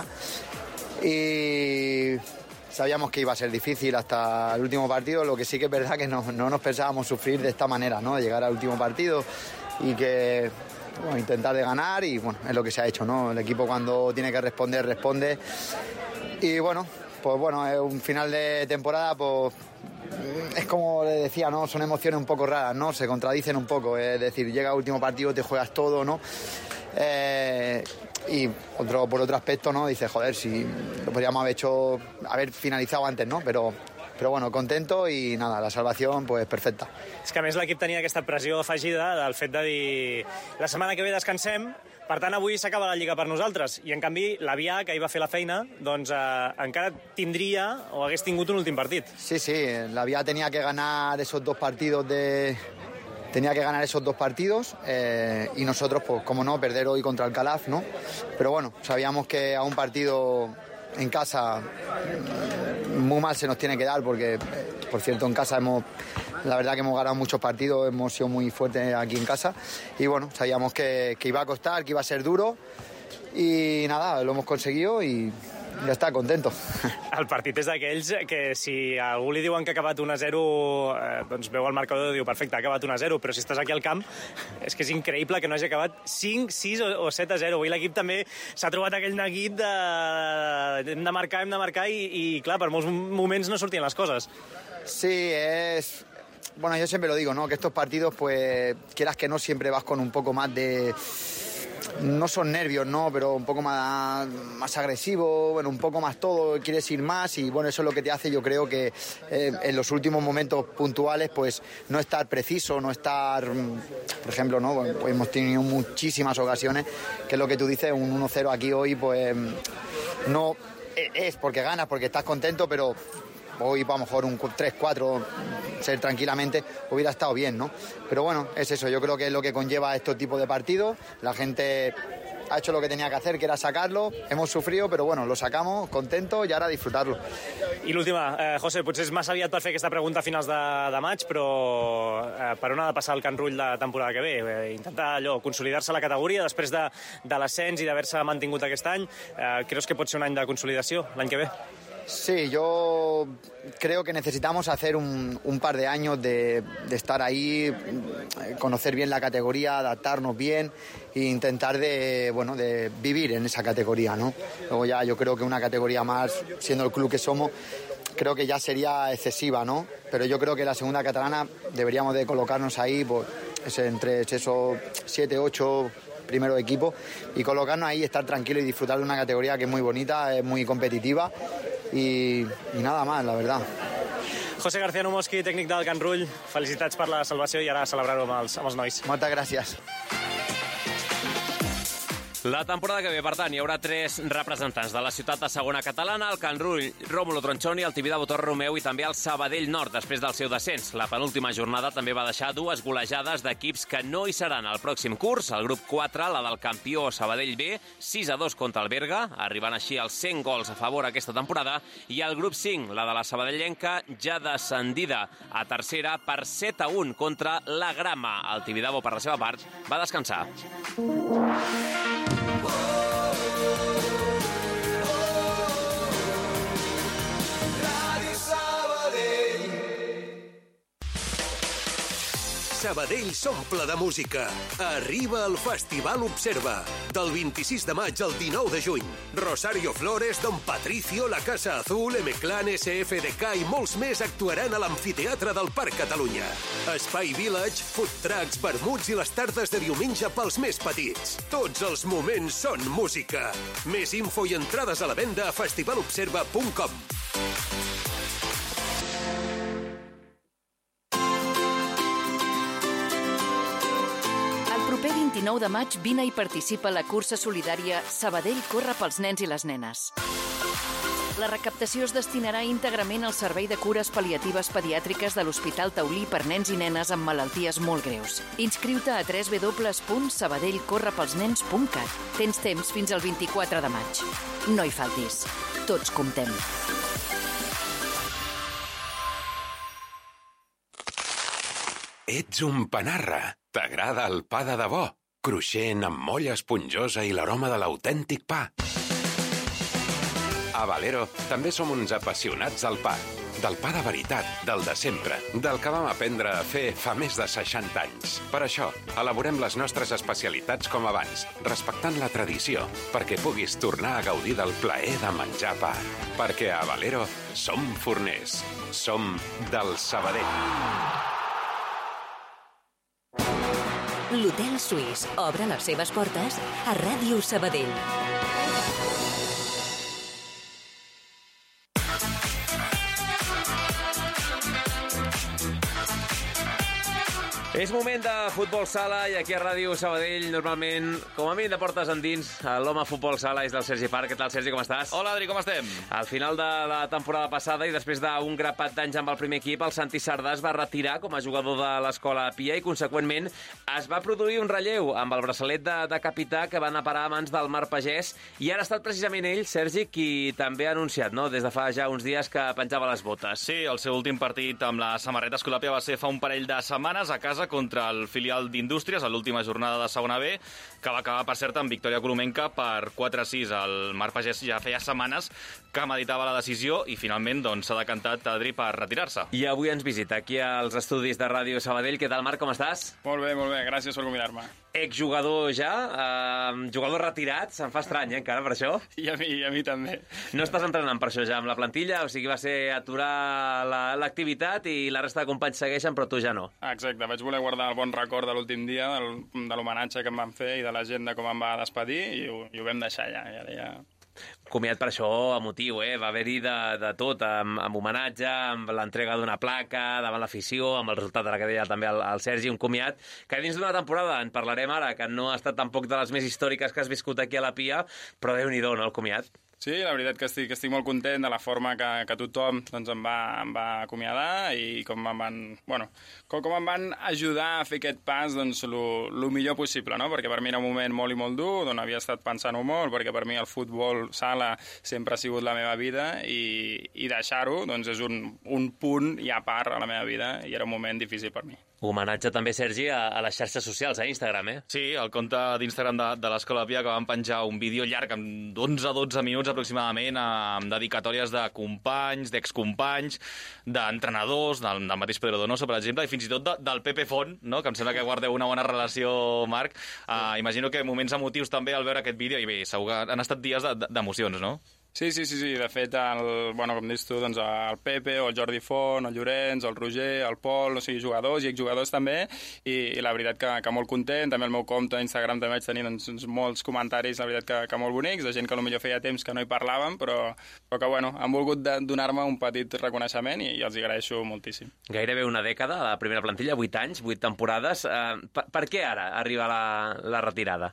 y sabíamos que iba a ser difícil hasta el último partido, lo que sí que es verdad que no, no nos pensábamos sufrir de esta manera, ¿no? Llegar al último partido y que bueno, intentar de ganar y bueno, es lo que se ha hecho, ¿no? El equipo cuando tiene que responder, responde y bueno, pues bueno, es un final de temporada, pues es como le decía, ¿no? Son emociones un poco raras, ¿no? Se contradicen un poco, es decir, llega el último partido, te juegas todo, ¿no? Eh, y otro, por otro aspecto, ¿no? Dices, joder, si lo podríamos haber hecho, haber finalizado antes, ¿no? Pero, però bueno, contento i nada, la salvació pues, perfecta. És que a més l'equip tenia aquesta pressió afegida del fet de dir la setmana que ve descansem, per tant avui s'acaba la Lliga per nosaltres, i en canvi l'Avià, que hi va fer la feina, doncs eh, encara tindria o hagués tingut un últim partit. Sí, sí, l'Avià tenia que ganar esos dos partidos de... Tenía que ganar esos dos partidos eh, y nosotros, pues como no, perder hoy contra el Calaf, ¿no? Pero bueno, sabíamos que a un partido en casa muy mal se nos tiene que dar porque, por cierto, en casa hemos, la verdad que hemos ganado muchos partidos, hemos sido muy fuertes aquí en casa y bueno, sabíamos que, que iba a costar, que iba a ser duro y nada, lo hemos conseguido y ja està, contento. El partit és d'aquells que si a algú li diuen que ha acabat un a zero, eh, doncs veu el marcador i diu, perfecte, ha acabat un a zero, però si estàs aquí al camp és que és increïble que no hagi acabat cinc, sis o set a zero. Avui l'equip també s'ha trobat aquell neguit de hem de marcar, hem de marcar i, i clar, per molts moments no sortien les coses. Sí, es... Bueno, yo siempre lo digo, ¿no? Que estos partidos, pues, quieras que no, siempre vas con un poco más de... No son nervios, ¿no? Pero un poco más, más agresivo, bueno, un poco más todo, quieres ir más y bueno, eso es lo que te hace, yo creo que eh, en los últimos momentos puntuales, pues no estar preciso, no estar, por ejemplo, ¿no? Bueno, pues hemos tenido muchísimas ocasiones, que es lo que tú dices, un uno cero aquí hoy, pues no es porque ganas, porque estás contento, pero hoy a lo mejor un tres cuatro ser tranquilamente hubiera estado bien, ¿no? Pero bueno, es eso, yo creo que es lo que conlleva este tipo de partidos. La gente ha hecho lo que tenía que hacer, que era sacarlo, hemos sufrido, però bueno, lo sacamos, contento, i ara disfrutar-lo. I l'última, eh, José, potser és massa aviat per fer aquesta pregunta a finals de, de maig, però eh, per on ha de passar el Can Rull de temporada que ve? Eh, intentar allò, consolidar-se a la categoria després de, de l'ascens i d'haver-se mantingut aquest any. Eh, creus que pot ser un any de consolidació l'any que ve? Sí, yo creo que necesitamos hacer un, un par de años de, de estar ahí, conocer bien la categoría, adaptarnos bien e intentar de, bueno, de vivir en esa categoría, ¿no? Luego ya yo creo que una categoría más, siendo el club que somos, creo que ya sería excesiva, ¿no? Pero yo creo que la segunda catalana deberíamos de colocarnos ahí, pues, entre esos siete, ocho primero equipo y colocarnos ahí, estar tranquilo y disfrutar de una categoría que es muy bonita, es muy competitiva y, y nada más, la verdad. José García Numoski, tècnic del Can Rull, felicitats per la salvació i ara celebrar-ho amb els, amb els nois. Moltes gràcies. La temporada que ve, per tant, hi haurà tres representants de la ciutat de segona catalana, el Can Rull, Rómulo Tronchoni, el Tibidabo Torre Romeu i també el Sabadell Nord, després del seu descens. La penúltima jornada també va deixar dues golejades d'equips que no hi seran el pròxim curs. El grup quatre, la del campió Sabadell B, sis a dos contra el Berga, arribant així als cent gols a favor aquesta temporada, i el grup cinc, la de la Sabadellenca, ja descendida a tercera per set a un contra la Grama. El Tibidabo, per la seva part, va descansar. Sabadell s'omple de música. Arriba el Festival Observa. Del vint-i-sis de maig al dinou de juny. Rosario Flores, Don Patricio, La Casa Azul, M-Clan, S F D K i molts més actuaran a l'Amfiteatre del Parc Catalunya. Espai Village, food trucks, vermuts i les tardes de diumenge pels més petits. Tots els moments són música. Més info i entrades a la venda a festivalobserva punt com. El proper vint-i-nou de maig vine i participa a la cursa solidària Sabadell corre pels nens i les nenes. La recaptació es destinarà íntegrament al servei de cures pal·liatives pediàtriques de l'Hospital Taulí per nens i nenes amb malalties molt greus. Inscriu-te a w w w punt sabadell corre pels nens punt cat. Tens temps fins al vint-i-quatre de maig. No hi faltis. Tots comptem. Ets un panarra. T'agrada el pa de debò? Cruixent, amb molla esponjosa i l'aroma de l'autèntic pa. A Valero també som uns apassionats del pa. Del pa de veritat, del de sempre, del que vam aprendre a fer fa més de seixanta anys. Per això, elaborem les nostres especialitats com abans, respectant la tradició, perquè puguis tornar a gaudir del plaer de menjar pa. Perquè a Valero som forners. Som del Sabadell. L'Hotel Suís obre les seves portes a Ràdio Sabadell. És moment de futbol sala i aquí a Ràdio Sabadell normalment, com a mínim de portes endins, l'home futbol sala és del Sergi Parc. Què tal, Sergi, com estàs? Hola, Adri, com estem? Al final de la temporada passada i després d'un grapat d'anys amb el primer equip, el Santi Sardà es va retirar com a jugador de l'Escola Pia i, conseqüentment, es va produir un relleu amb el braçalet de, de capità que va anar a parar a mans del Marc Pagès i ara ha estat precisament ell, Sergi, qui també ha anunciat, no?, des de fa ja uns dies que penjava les botes. Sí, el seu últim partit amb la samarreta Escolàpia va ser fa un parell de setmanes a casa contra el filial d'Indústries a l'última jornada de segona B, que va acabar, per cert, amb victòria colomenca per quatre a sis. El Marc Pagès ja feia setmanes que meditava la decisió i finalment doncs, s'ha decantat Adri per retirar-se. I avui ens visita aquí als estudis de Ràdio Sabadell. Què tal, Marc, com estàs? Molt bé, molt bé, gràcies per convidar-me. Exjugador ja, eh, jugador retirat, se'n fa estrany, eh, encara, per això? I a mi, i a mi també. No estàs entrenant per això ja amb la plantilla? O sigui, va ser aturar l'activitat la, i la resta de companys segueixen, però tu ja no. Exacte, vaig voler guardar el bon record de l'últim dia, del, de l'homenatge que em van fer i de la gent de com em va despedir, i ho, i ho vam deixar ja. ja, ja. Comiat per això emotiu, eh? Va haver-hi de, de tot, amb, amb homenatge, amb l'entrega d'una placa, davant l'afició, amb el resultat de la que deia també el, el Sergi, un comiat que dins d'una temporada, en parlarem ara, que no ha estat tampoc de les més històriques que has viscut aquí a la Pia, però Déu-n'hi-do, no, el comiat? Sí, la veritat que estic, que estic molt content de la forma que, que tothom doncs, em, va, em va acomiadar i com em van, bueno, com, com em van ajudar a fer aquest pas doncs, el millor possible, no? Perquè per mi era un moment molt i molt dur, on havia estat pensant-ho molt, perquè per mi el futbol sala sempre ha sigut la meva vida i, i deixar-ho doncs, és un, un punt i a part a la meva vida i era un moment difícil per mi. Homenatge també, Sergi, a, a les xarxes socials, a Instagram, eh? Sí, el compte d'Instagram de, de l'Escola Pia, que van penjar un vídeo llarg, amb onze a dotze minuts aproximadament, amb dedicatòries de companys, d'excompanys, d'entrenadors, del, del mateix Pedro Donoso, per exemple, i fins i tot de, del Pepe Font, no?, que em sembla que guardeu una bona relació, Marc. Uh, imagino que moments emotius també al veure aquest vídeo, i bé, segur que han estat dies d'emocions, no? Sí, sí, sí, sí. De fet, el, bueno, com dius tu, doncs el Pepe, o el Jordi Font, el Llorenç, el Roger, el Pol, o sigui, jugadors i exjugadors també, i, i la veritat que, que molt content. També el meu compte a Instagram també vaig tenir doncs, molts comentaris, la veritat que, que molt bonics, de gent que potser feia temps que no hi parlàvem, però, però que, bueno, han volgut donar-me un petit reconeixement i, i els agraeixo moltíssim. Gairebé una dècada a la primera plantilla, vuit anys, vuit temporades. Eh, per, per què ara arriba la, la retirada?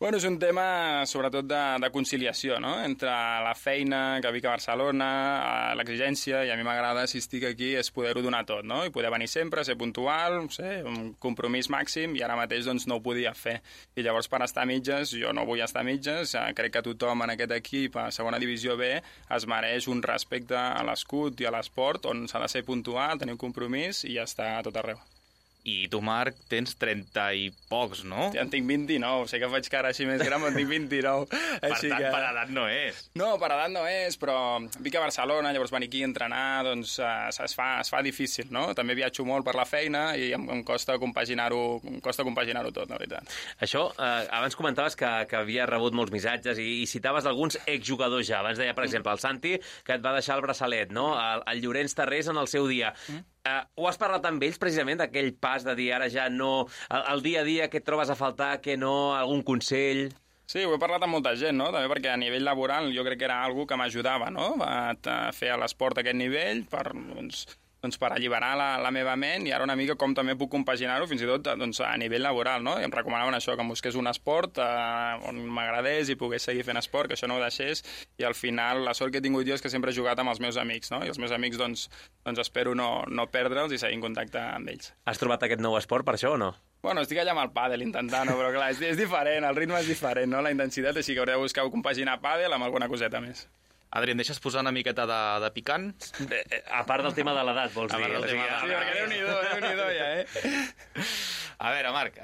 Bueno, és un tema, sobretot, de, de conciliació, no?, entre la feina que vic a Barcelona, l'exigència, i a mi m'agrada, si estic aquí, és poder-ho donar tot, no?, i poder venir sempre, ser puntual, no sé, un compromís màxim, i ara mateix doncs, no ho podia fer. I llavors, per estar a mitges, jo no vull estar a mitges, crec que tothom en aquest equip, a segona divisió B, es mereix un respecte a l'escut i a l'esport, on s'ha de ser puntual, tenir un compromís i ja està a tot arreu. I tu, Marc, tens trenta i pocs, no? Ja en tinc vint-i-nou, sé que faig cara així més gran, però en tinc vint-i-nou. Per així tant, que... per edat no és. No, per edat no és, però vic a Barcelona, llavors venir aquí a entrenar, doncs es fa, es fa difícil, no? També viatjo molt per la feina i em, em costa compaginar-ho em costa compaginar-ho tot, la veritat. Això, eh, abans comentaves que, que havia rebut molts missatges i, i citaves alguns exjugadors ja. Abans deia, per exemple, el Santi, que et va deixar el braçalet, no? El, el Llorenç Tarrés en el seu dia. Mm. Uh, ho has parlat amb ells, precisament, d'aquell pas de dir ara ja no... El, el dia a dia, què et trobes a faltar, què no, algun consell... Sí, ho he parlat amb molta gent, no? També perquè a nivell laboral jo crec que era algo que m'ajudava, no?, a, a fer a l'esport aquest nivell per... Doncs, doncs per alliberar la, la meva ment i ara una mica com també puc compaginar-ho fins i tot doncs, a nivell laboral, no? I em recomanaven això, que em busqués un esport eh, on m'agradés i pogués seguir fent esport, que això no ho deixés, i al final la sort que he tingut jo és que sempre he jugat amb els meus amics, no? I els meus amics doncs, doncs espero no, no perdre'ls i seguir en contacte amb ells. Has trobat aquest nou esport per això o no? Bueno, estic allà amb el pàdel intentant-ho, però clar, és, és diferent, el ritme és diferent, no? La intensitat, així que hauré de buscar compaginar pàdel amb alguna coseta més. Adri, em deixes posar una miqueta de, de picant? Eh, a part del tema de l'edat, vols dir? Del tema de... Sí, perquè Déu-n'hi-do, Déu-n'hi-do ja, eh? A veure, Marc,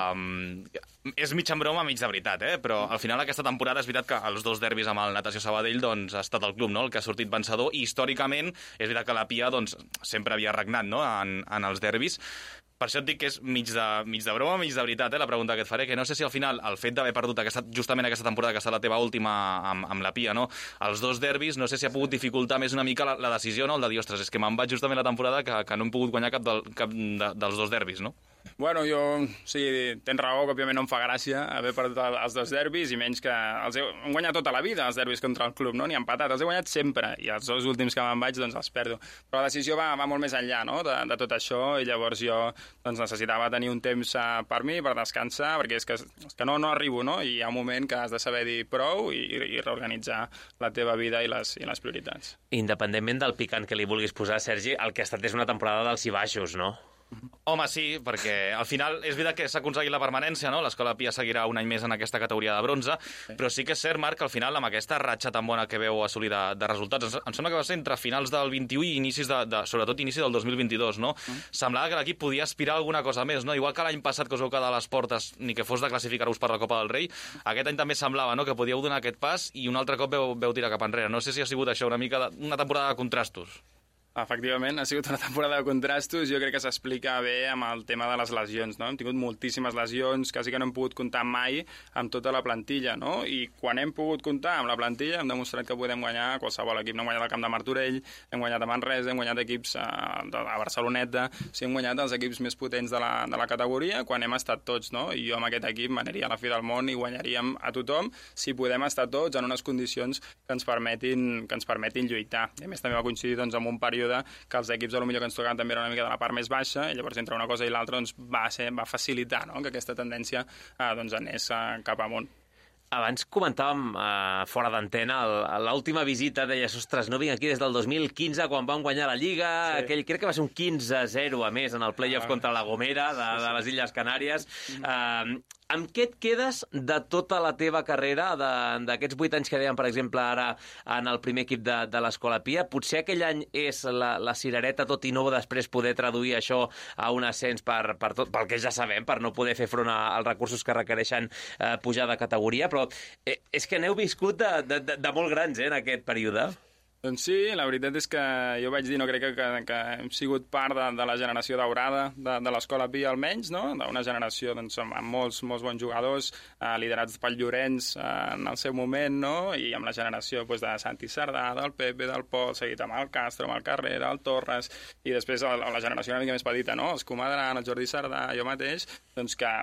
um, és mig en broma, mig de veritat, eh? Però al final aquesta temporada és veritat que els dos derbis amb el Natació Sabadell doncs, ha estat el club, no?, el que ha sortit vencedor, i històricament és veritat que la Pia doncs, sempre havia regnat, no?, en, en els derbis. Per això et dic que és mig de, mig de broma, mig de veritat, eh, la pregunta que et faré, que no sé si al final el fet d'haver perdut aquesta, justament aquesta temporada, que ha estat la teva última amb, amb la Pia, no?, els dos derbis, no sé si ha pogut dificultar més una mica la, la decisió, no?, el de dir, ostres, és que me'n vaig justament la temporada que, que no hem pogut guanyar cap, del, cap de, dels dos derbis, no? Bueno, jo, sí, tens raó, que òbviament no em fa gràcia haver perdut els dos derbis, i menys que els he guanyat tota la vida, els derbis contra el club, no?, ni empatat, els he guanyat sempre, i els dos últims que me'n vaig, doncs els perdo. Però la decisió va, va molt més enllà, no?, de, de tot això, i llavors jo doncs, necessitava tenir un temps per mi, per descansar, perquè és que, és que no, no arribo, no?, i hi ha un moment que has de saber dir prou i, i reorganitzar la teva vida i les, i les prioritats. Independentment del picant que li vulguis posar, Sergi, el que ha estat és una temporada d'alts i baixos, no? Home, sí, perquè al final és veritat que s'ha aconseguit la permanència, no? L'Escola Pia seguirà un any més en aquesta categoria de bronze, sí. Però sí que és cert, Marc, que al final, amb aquesta ratxa tan bona que veu assolir de, de resultats, em, em sembla que va ser entre finals del vint-i-u i inicis de, de, sobretot inici del dos mil vint-i-dos, no? Mm. Semblava que l'equip podia aspirar a alguna cosa més, no? Igual que l'any passat que us heu quedat a les portes, ni que fos de classificar-vos per la Copa del Rei, aquest any també semblava, no?, que podíeu donar aquest pas i un altre cop veu, veu tirar cap enrere. No sé si ha sigut això una mica de, una temporada de contrastos. Efectivament, ha sigut una temporada de contrastos. Jo crec que s'explica bé amb el tema de les lesions, no? Hem tingut moltíssimes lesions, quasi que no hem pogut comptar mai amb tota la plantilla, no? I quan hem pogut comptar amb la plantilla hem demostrat que podem guanyar qualsevol equip. No hem guanyat el camp de Martorell, hem guanyat a Manresa, hem guanyat equips a, a Barceloneta, sí, hem guanyat els equips més potents de la, de la categoria quan hem estat tots, no? I jo amb aquest equip m'aniria a la fi del món i guanyaríem a tothom si podem estar tots en unes condicions que ens permetin, que ens permetin lluitar. I a més també va coincidir doncs, amb un període que els equips a lo millor que ens tocaven també eren una mica de la part més baixa, i llavors entre una cosa i l'altra doncs, va, ser, va facilitar, no?, que aquesta tendència eh, doncs, anés eh, cap amunt. Abans comentàvem eh, fora d'antena l'última visita, deies, ostres, no vinc aquí des del dos mil quinze quan vam guanyar la Lliga, sí. Aquell, crec que va ser un quinze a zero a més en el play-off ah. contra la Gomera de, sí, sí. de les Illes Canàries. Eh, amb què et quedes de tota la teva carrera, d'aquests vuit anys que deien, per exemple, ara en el primer equip de, de l'Escola Pia? Potser aquell any és la, la cirereta, tot i no després poder traduir això a un ascens per, per tot, pel que ja sabem, per no poder fer front als recursos que requereixen eh, pujar de categoria, però eh, és que n'heu viscut de, de, de, de molt grans eh, en aquest període. Doncs sí, la veritat és que jo vaig dir, no crec que, que, que hem sigut part de, de la generació daurada de, de l'Escola Pia almenys, no? D'una generació doncs, amb, amb molts, molts bons jugadors, eh, liderats pel Llorenç eh, en el seu moment, no? I amb la generació doncs, de Santi Sardà, del Pepe, del Pol, seguit amb el Castro, amb el Carrera, el Torres, i després la, la generació una mica més petita, no? Els Comadran, el Jordi Sardà, jo mateix, doncs que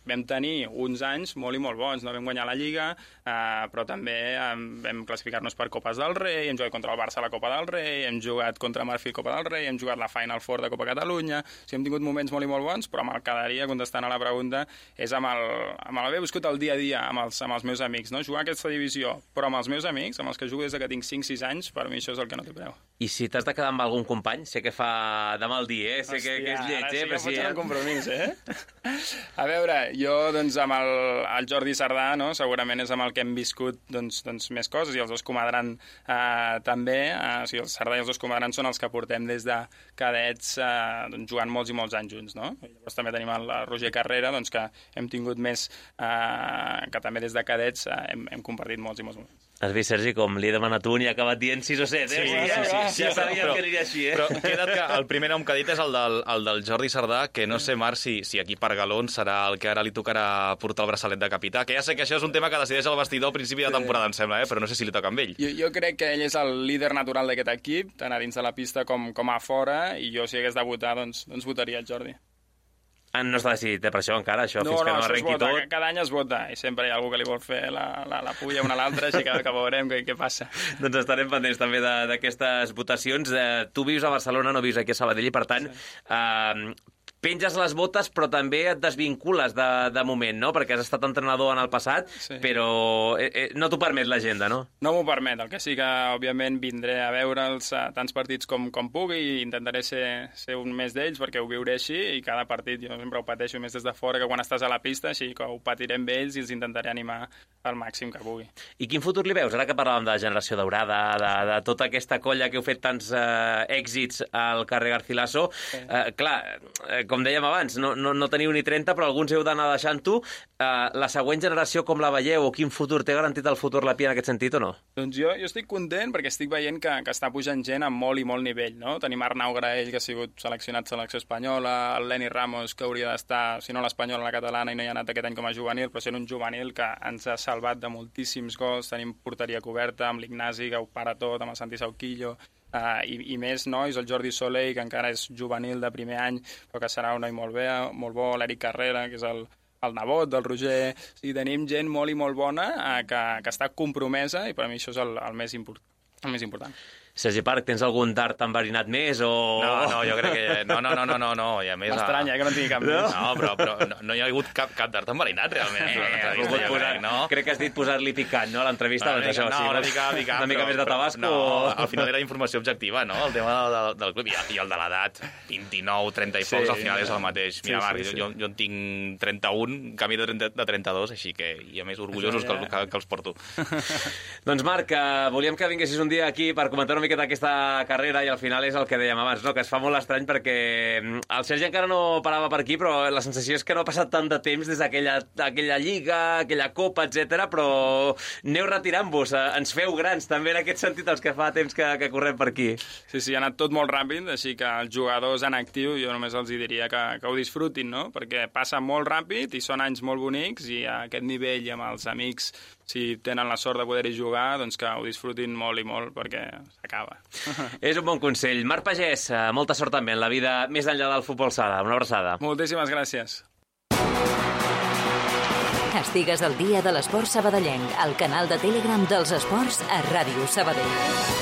vam tenir uns anys molt i molt bons, no? Vam guanyar la Lliga, eh, però també eh, vam classificar-nos per Copes del Rei, hem jugat contra el Barça a la Copa del Rei, hem jugat contra Marfil Copa del Rei, hem jugat la Final Four de Copa Catalunya, o sigui, hem tingut moments molt i molt bons, però amb el quedaria, contestant a la pregunta, és amb el, amb el haver viscut el dia a dia amb els, amb els meus amics, no? Jugar a aquesta divisió, però amb els meus amics, amb els que jugo des que tinc cinc sis anys, per mi això és el que no té preu. I si t'has de quedar amb algun company? Sé que fa de mal dir, eh? Sé Hòstia, que, que és lleig, eh? Ara sí que pots anar un compromís, eh? A veure, jo, doncs, amb el, el Jordi Sardà, no?, segurament és amb el que hem viscut, doncs, doncs més coses, i els dos Comadran eh, també, eh, o sigui, el Sardà i els dos Comadran són els que portem des de cadets eh, doncs, jugant molts i molts anys junts, no? I llavors també tenim el Roger Carrera, doncs, que hem tingut més, eh, que també des de cadets eh, hem, hem compartit molts i molts moments. Has vist, Sergi, com li he demanat un i ha acabat dient sis o set, eh? Sí, sí, sí, sí, ja sabia però, que aniria així, eh? Però queda't que el primer nom que ha dit és el del, el del Jordi Sardà, que no sé, Marc, si, si aquí per galons serà el que ara li tocarà portar el braçalet de capità, que ja sé que això és un tema que decideix el vestidor al principi de temporada, em sembla, eh? Però no sé si li toca amb ell. Jo, jo crec que ell és el líder natural d'aquest equip, tant a dins de la pista com, com a fora, i jo, si hagués de votar, doncs, doncs votaria el Jordi. Ah, no està decidit eh, per això encara, això, no, fins que no, no arrenqui vota, tot. Cada any es vota, i sempre hi ha algú que li vol fer la, la, la pulla una a l'altra, així que, que veurem què, què passa. Doncs estarem pendents també d'aquestes votacions. Eh, tu vius a Barcelona, no vius aquí a Sabadell, i per tant... Sí. Eh, penges les botes, però també et desvincules de, de moment, no? Perquè has estat entrenador en el passat, sí. però eh, eh, no t'ho permet l'agenda, no? No m'ho permet. El que sí que, òbviament, vindré a veure'ls a tants partits com, com pugui i intentaré ser, ser un més d'ells perquè ho viuré així i cada partit jo sempre ho pateixo més des de fora que quan estàs a la pista, així que ho patiré amb ells i els intentaré animar al màxim que pugui. I quin futur li veus? Ara que parlàvem de la generació daurada, de, de tota aquesta colla que heu fet tants eh, èxits al carrer Garcilaso, sí. eh, clar, eh, com dèiem abans, no, no, no teniu ni trenta, però alguns heu d'anar deixant-ho. Uh, la següent generació, com la veieu, o quin futur? Té garantit el futur la Pia en aquest sentit o no? Doncs jo, jo estic content perquè estic veient que, que està pujant gent amb molt i molt nivell, no? Tenim Arnau Graell, que ha sigut seleccionat selecció espanyola, el Leni Ramos, que hauria d'estar, si no l'espanyola, la catalana, i no hi ha anat aquest any com a juvenil, però sent un juvenil que ens ha salvat de moltíssims gols. Tenim porteria coberta amb l'Ignasi, que ho para tot, amb el Santi Sauquillo, Uh, i, i més nois, el Jordi Soleil, que encara és juvenil de primer any, però que serà un noi molt bé, molt bo, l'Eric Carrera, que és el, el nebot del Roger. O sigui, tenim gent molt i molt bona uh, que, que està compromesa i per a mi això és el, el, més, import, el més important. Sergi Parc, tens algun dart enverinat més o...? No, no, jo crec que... No, no, no, no, no, no. I a més... M'estranya, eh, que no tingui cap més. No, però, però no, no hi ha hagut cap, cap dart enverinat, realment. Eh, eh, posar, crec, no? Crec que has dit posar-li picant, no?, a l'entrevista. Una, doncs mica, això, no, sí, una mica picant, una mica però, més de tabasco. No, o... al final era informació objectiva, no?, el tema del, del club. I, I el de l'edat, vint-i-nou, trenta i pocs, sí, al final és el mateix. Mira, sí, Marc, sí, sí. Jo, jo en tinc trenta-un, camí de, trenta, de trenta-dos, així que, i a més, orgullosos ja, ja. Que, que, que els porto. Doncs, Marc, eh, volíem que vinguessis un dia aquí per comentar una miqueta aquesta carrera i al final és el que dèiem abans, no? Que es fa molt estrany perquè el Sergi encara no parava per aquí, però la sensació és que no ha passat tant de temps des d'aquella aquella lliga, aquella copa, etcètera, però aneu retirant-vos, ens feu grans també en aquest sentit els que fa temps que, que correm per aquí. Sí, sí, ha anat tot molt ràpid, així que els jugadors en actiu jo només els diria que, que ho disfrutin, no? Perquè passa molt ràpid i són anys molt bonics i a aquest nivell i amb els amics, si tenen la sort de poder-hi jugar, doncs que ho disfrutin molt i molt perquè s'acaba. És un bon consell. Marc Pagès, molta sort també en la vida més enllà del futbol sala. Una abraçada. Moltíssimes gràcies. Estigues al dia de l'esport sabadellenc, al canal de Telegram dels esports a Ràdio Sabadell.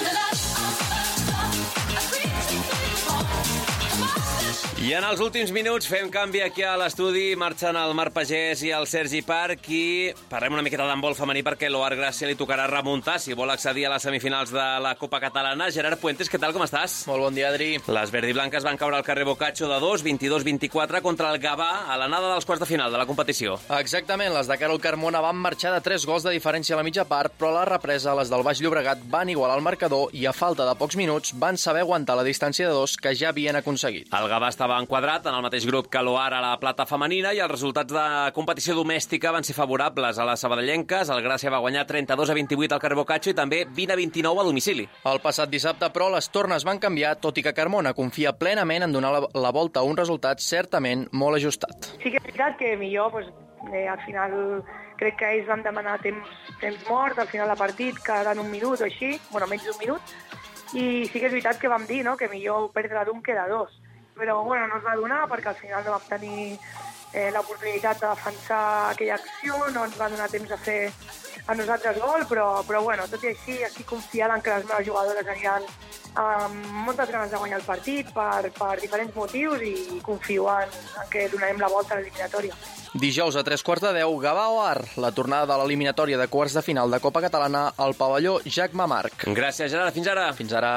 I en els últims minuts fem canvi aquí a l'estudi, marxen el Marc Pagès i el Sergi Parc i parlem una miqueta d'handbol femení perquè l'Oar Gràcia li tocarà remuntar si vol accedir a les semifinals de la Copa Catalana. Gerard Puentes, què tal, com estàs? Molt bon dia, Adri. Les verdiblanques van caure al carrer Boccaccio de dos, vint-i-dos vint-i-quatre contra el Gavà a l'anada dels quarts de final de la competició. Exactament, les de Carol Carmona van marxar de tres gols de diferència a la mitja part, però a la represa les del Baix Llobregat van igualar el marcador i a falta de pocs minuts van saber aguantar la distància de dos que ja havien aconseguit. El Gavà estava enquadrat en el mateix grup que l'Oar a la plata femenina i els resultats de competició domèstica van ser favorables a les sabadellenques. El Gràcia va guanyar trenta-dos a vint-i-vuit al carrer Boccaccio i també vint a vint-i-nou a domicili. El passat dissabte, però, les tornes van canviar, tot i que Carmona confia plenament en donar la, la volta a un resultat certament molt ajustat. Sí que és veritat que millor, pues, eh, al final crec que ells van demanar temps, temps mort, al final del partit, quedant un minut o així, bueno, menys d'un minut, i sí que és veritat que vam dir, no?, que millor perdre d'un que de dos. Però bueno, no es va donar perquè al final no vam tenir eh, l'oportunitat de defensar aquella acció, no ens va donar temps de fer a nosaltres gol, però, però bueno, tot i així estic confiada en que les meves jugadores aniran amb moltes ganes de guanyar el partit per, per diferents motius i confio en, en que donarem la volta a l'eliminatòria. Dijous a tres quarts de deu, Gavà-Oar, la tornada de l'eliminatòria de quarts de final de Copa Catalana al pavelló Jacme Marc. Gràcies, Gerard. Fins ara. Fins ara.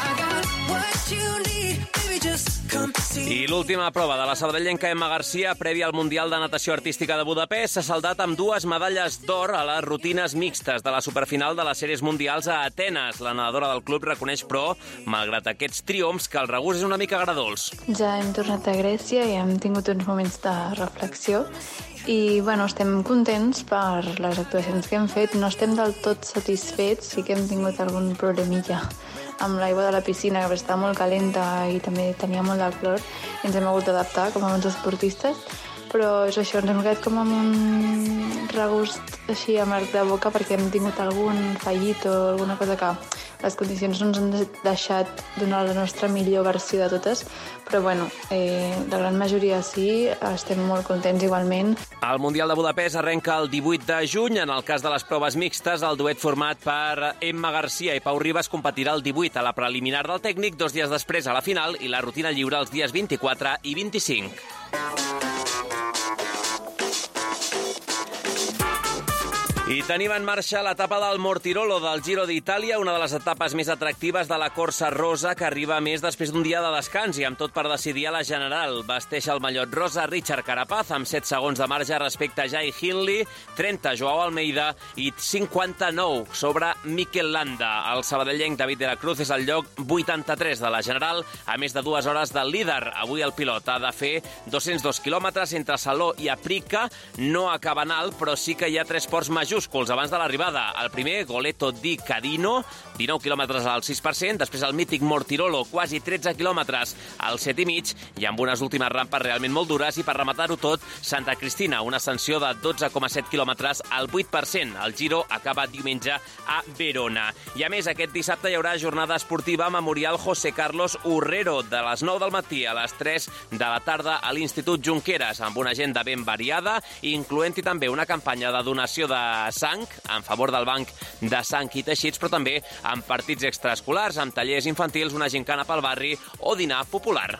I l'última prova de la sabadellenca Emma Garcia, prèvia al Mundial de Natació Artística de Budapest, s'ha saldat amb dues medalles d'or a les rutines mixtes de la superfinal de les sèries mundials a Atenes. La nedadora del club reconeix, però, malgrat aquests triomfs, que el regust és una mica agradolç. Ja hem tornat a Grècia i hem tingut uns moments de reflexió i bueno, estem contents per les actuacions que hem fet. No estem del tot satisfets, sí que hem tingut algun problemilla amb l'aigua de la piscina, que està molt calenta i també tenia molt de clor, i ens hem hagut d'adaptar com a bons esportistes, però és això, ens hem quedat com amb un regust així amarg de boca perquè hem tingut algun fallit o alguna cosa que les condicions no ens han deixat donar la nostra millor versió de totes, però bueno, eh, la gran majoria sí, estem molt contents igualment. El Mundial de Budapest arrenca el divuit de juny. En el cas de les proves mixtes, el duet format per Emma Garcia i Pau Ribas competirà el divuit a la preliminar del tècnic, dos dies després a la final i la rutina lliure els dies vint-i-quatre i vint-i-cinc. I tenim en marxa l'etapa del Mortirolo del Giro d'Itàlia, una de les etapes més atractives de la Corsa Rosa, que arriba més després d'un dia de descans i amb tot per decidir a la general. Vesteix el mallot rosa Richard Carapaz, amb set segons de marge respecte a Jai Hindley, trenta Joao Almeida i cinquanta-nou sobre Mikel Landa. El sabadellenc David de la Cruz és el lloc vuitanta-tres de la general, a més de dues hores del líder. Avui el pilot ha de fer dos-cents dos quilòmetres entre Salò i Aprica. No acaba en alt, però sí que hi ha tres ports majúsculs abans de l'arribada. El primer, Goleto di Cadino, dinou quilòmetres al sis per cent, després el mític Mortirolo, quasi tretze quilòmetres al set i mig, i amb unes últimes rampes realment molt dures, i per rematar-ho tot, Santa Cristina, una ascensió de dotze coma set quilòmetres al vuit per cent. El Giro acaba diumenge a Verona. I a més, aquest dissabte hi haurà jornada esportiva memorial José Carlos Urrero, de les nou del matí a les tres de la tarda a l'Institut Junqueras, amb una agenda ben variada, incloent-hi també una campanya de donació de sang, en favor del Banc de Sang i Teixits, però també amb partits extraescolars, amb tallers infantils, una gincana pel barri o dinar popular.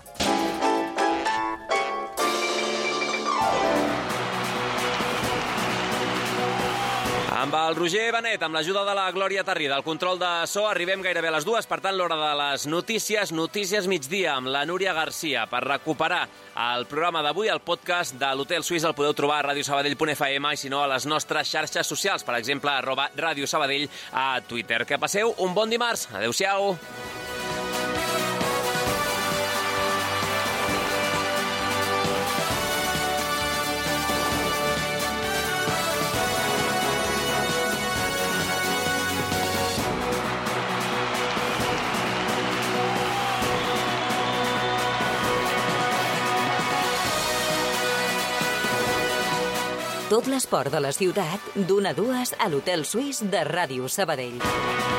Amb el Roger Benet, amb l'ajuda de la Glòria Tarrí, del control de so, arribem gairebé a les dues, per tant, l'hora de les notícies, notícies migdia, amb la Núria Garcia. Per recuperar el programa d'avui, el podcast de l'Hotel Suís el podeu trobar a radiosabadell punt f m i, si no, a les nostres xarxes socials, per exemple, arroba Ràdio Sabadell a Twitter. Que passeu un bon dimarts. Adéu-siau. Tot l'esport de la ciutat, d'una a dues a l'Hotel Suís de Ràdio Sabadell.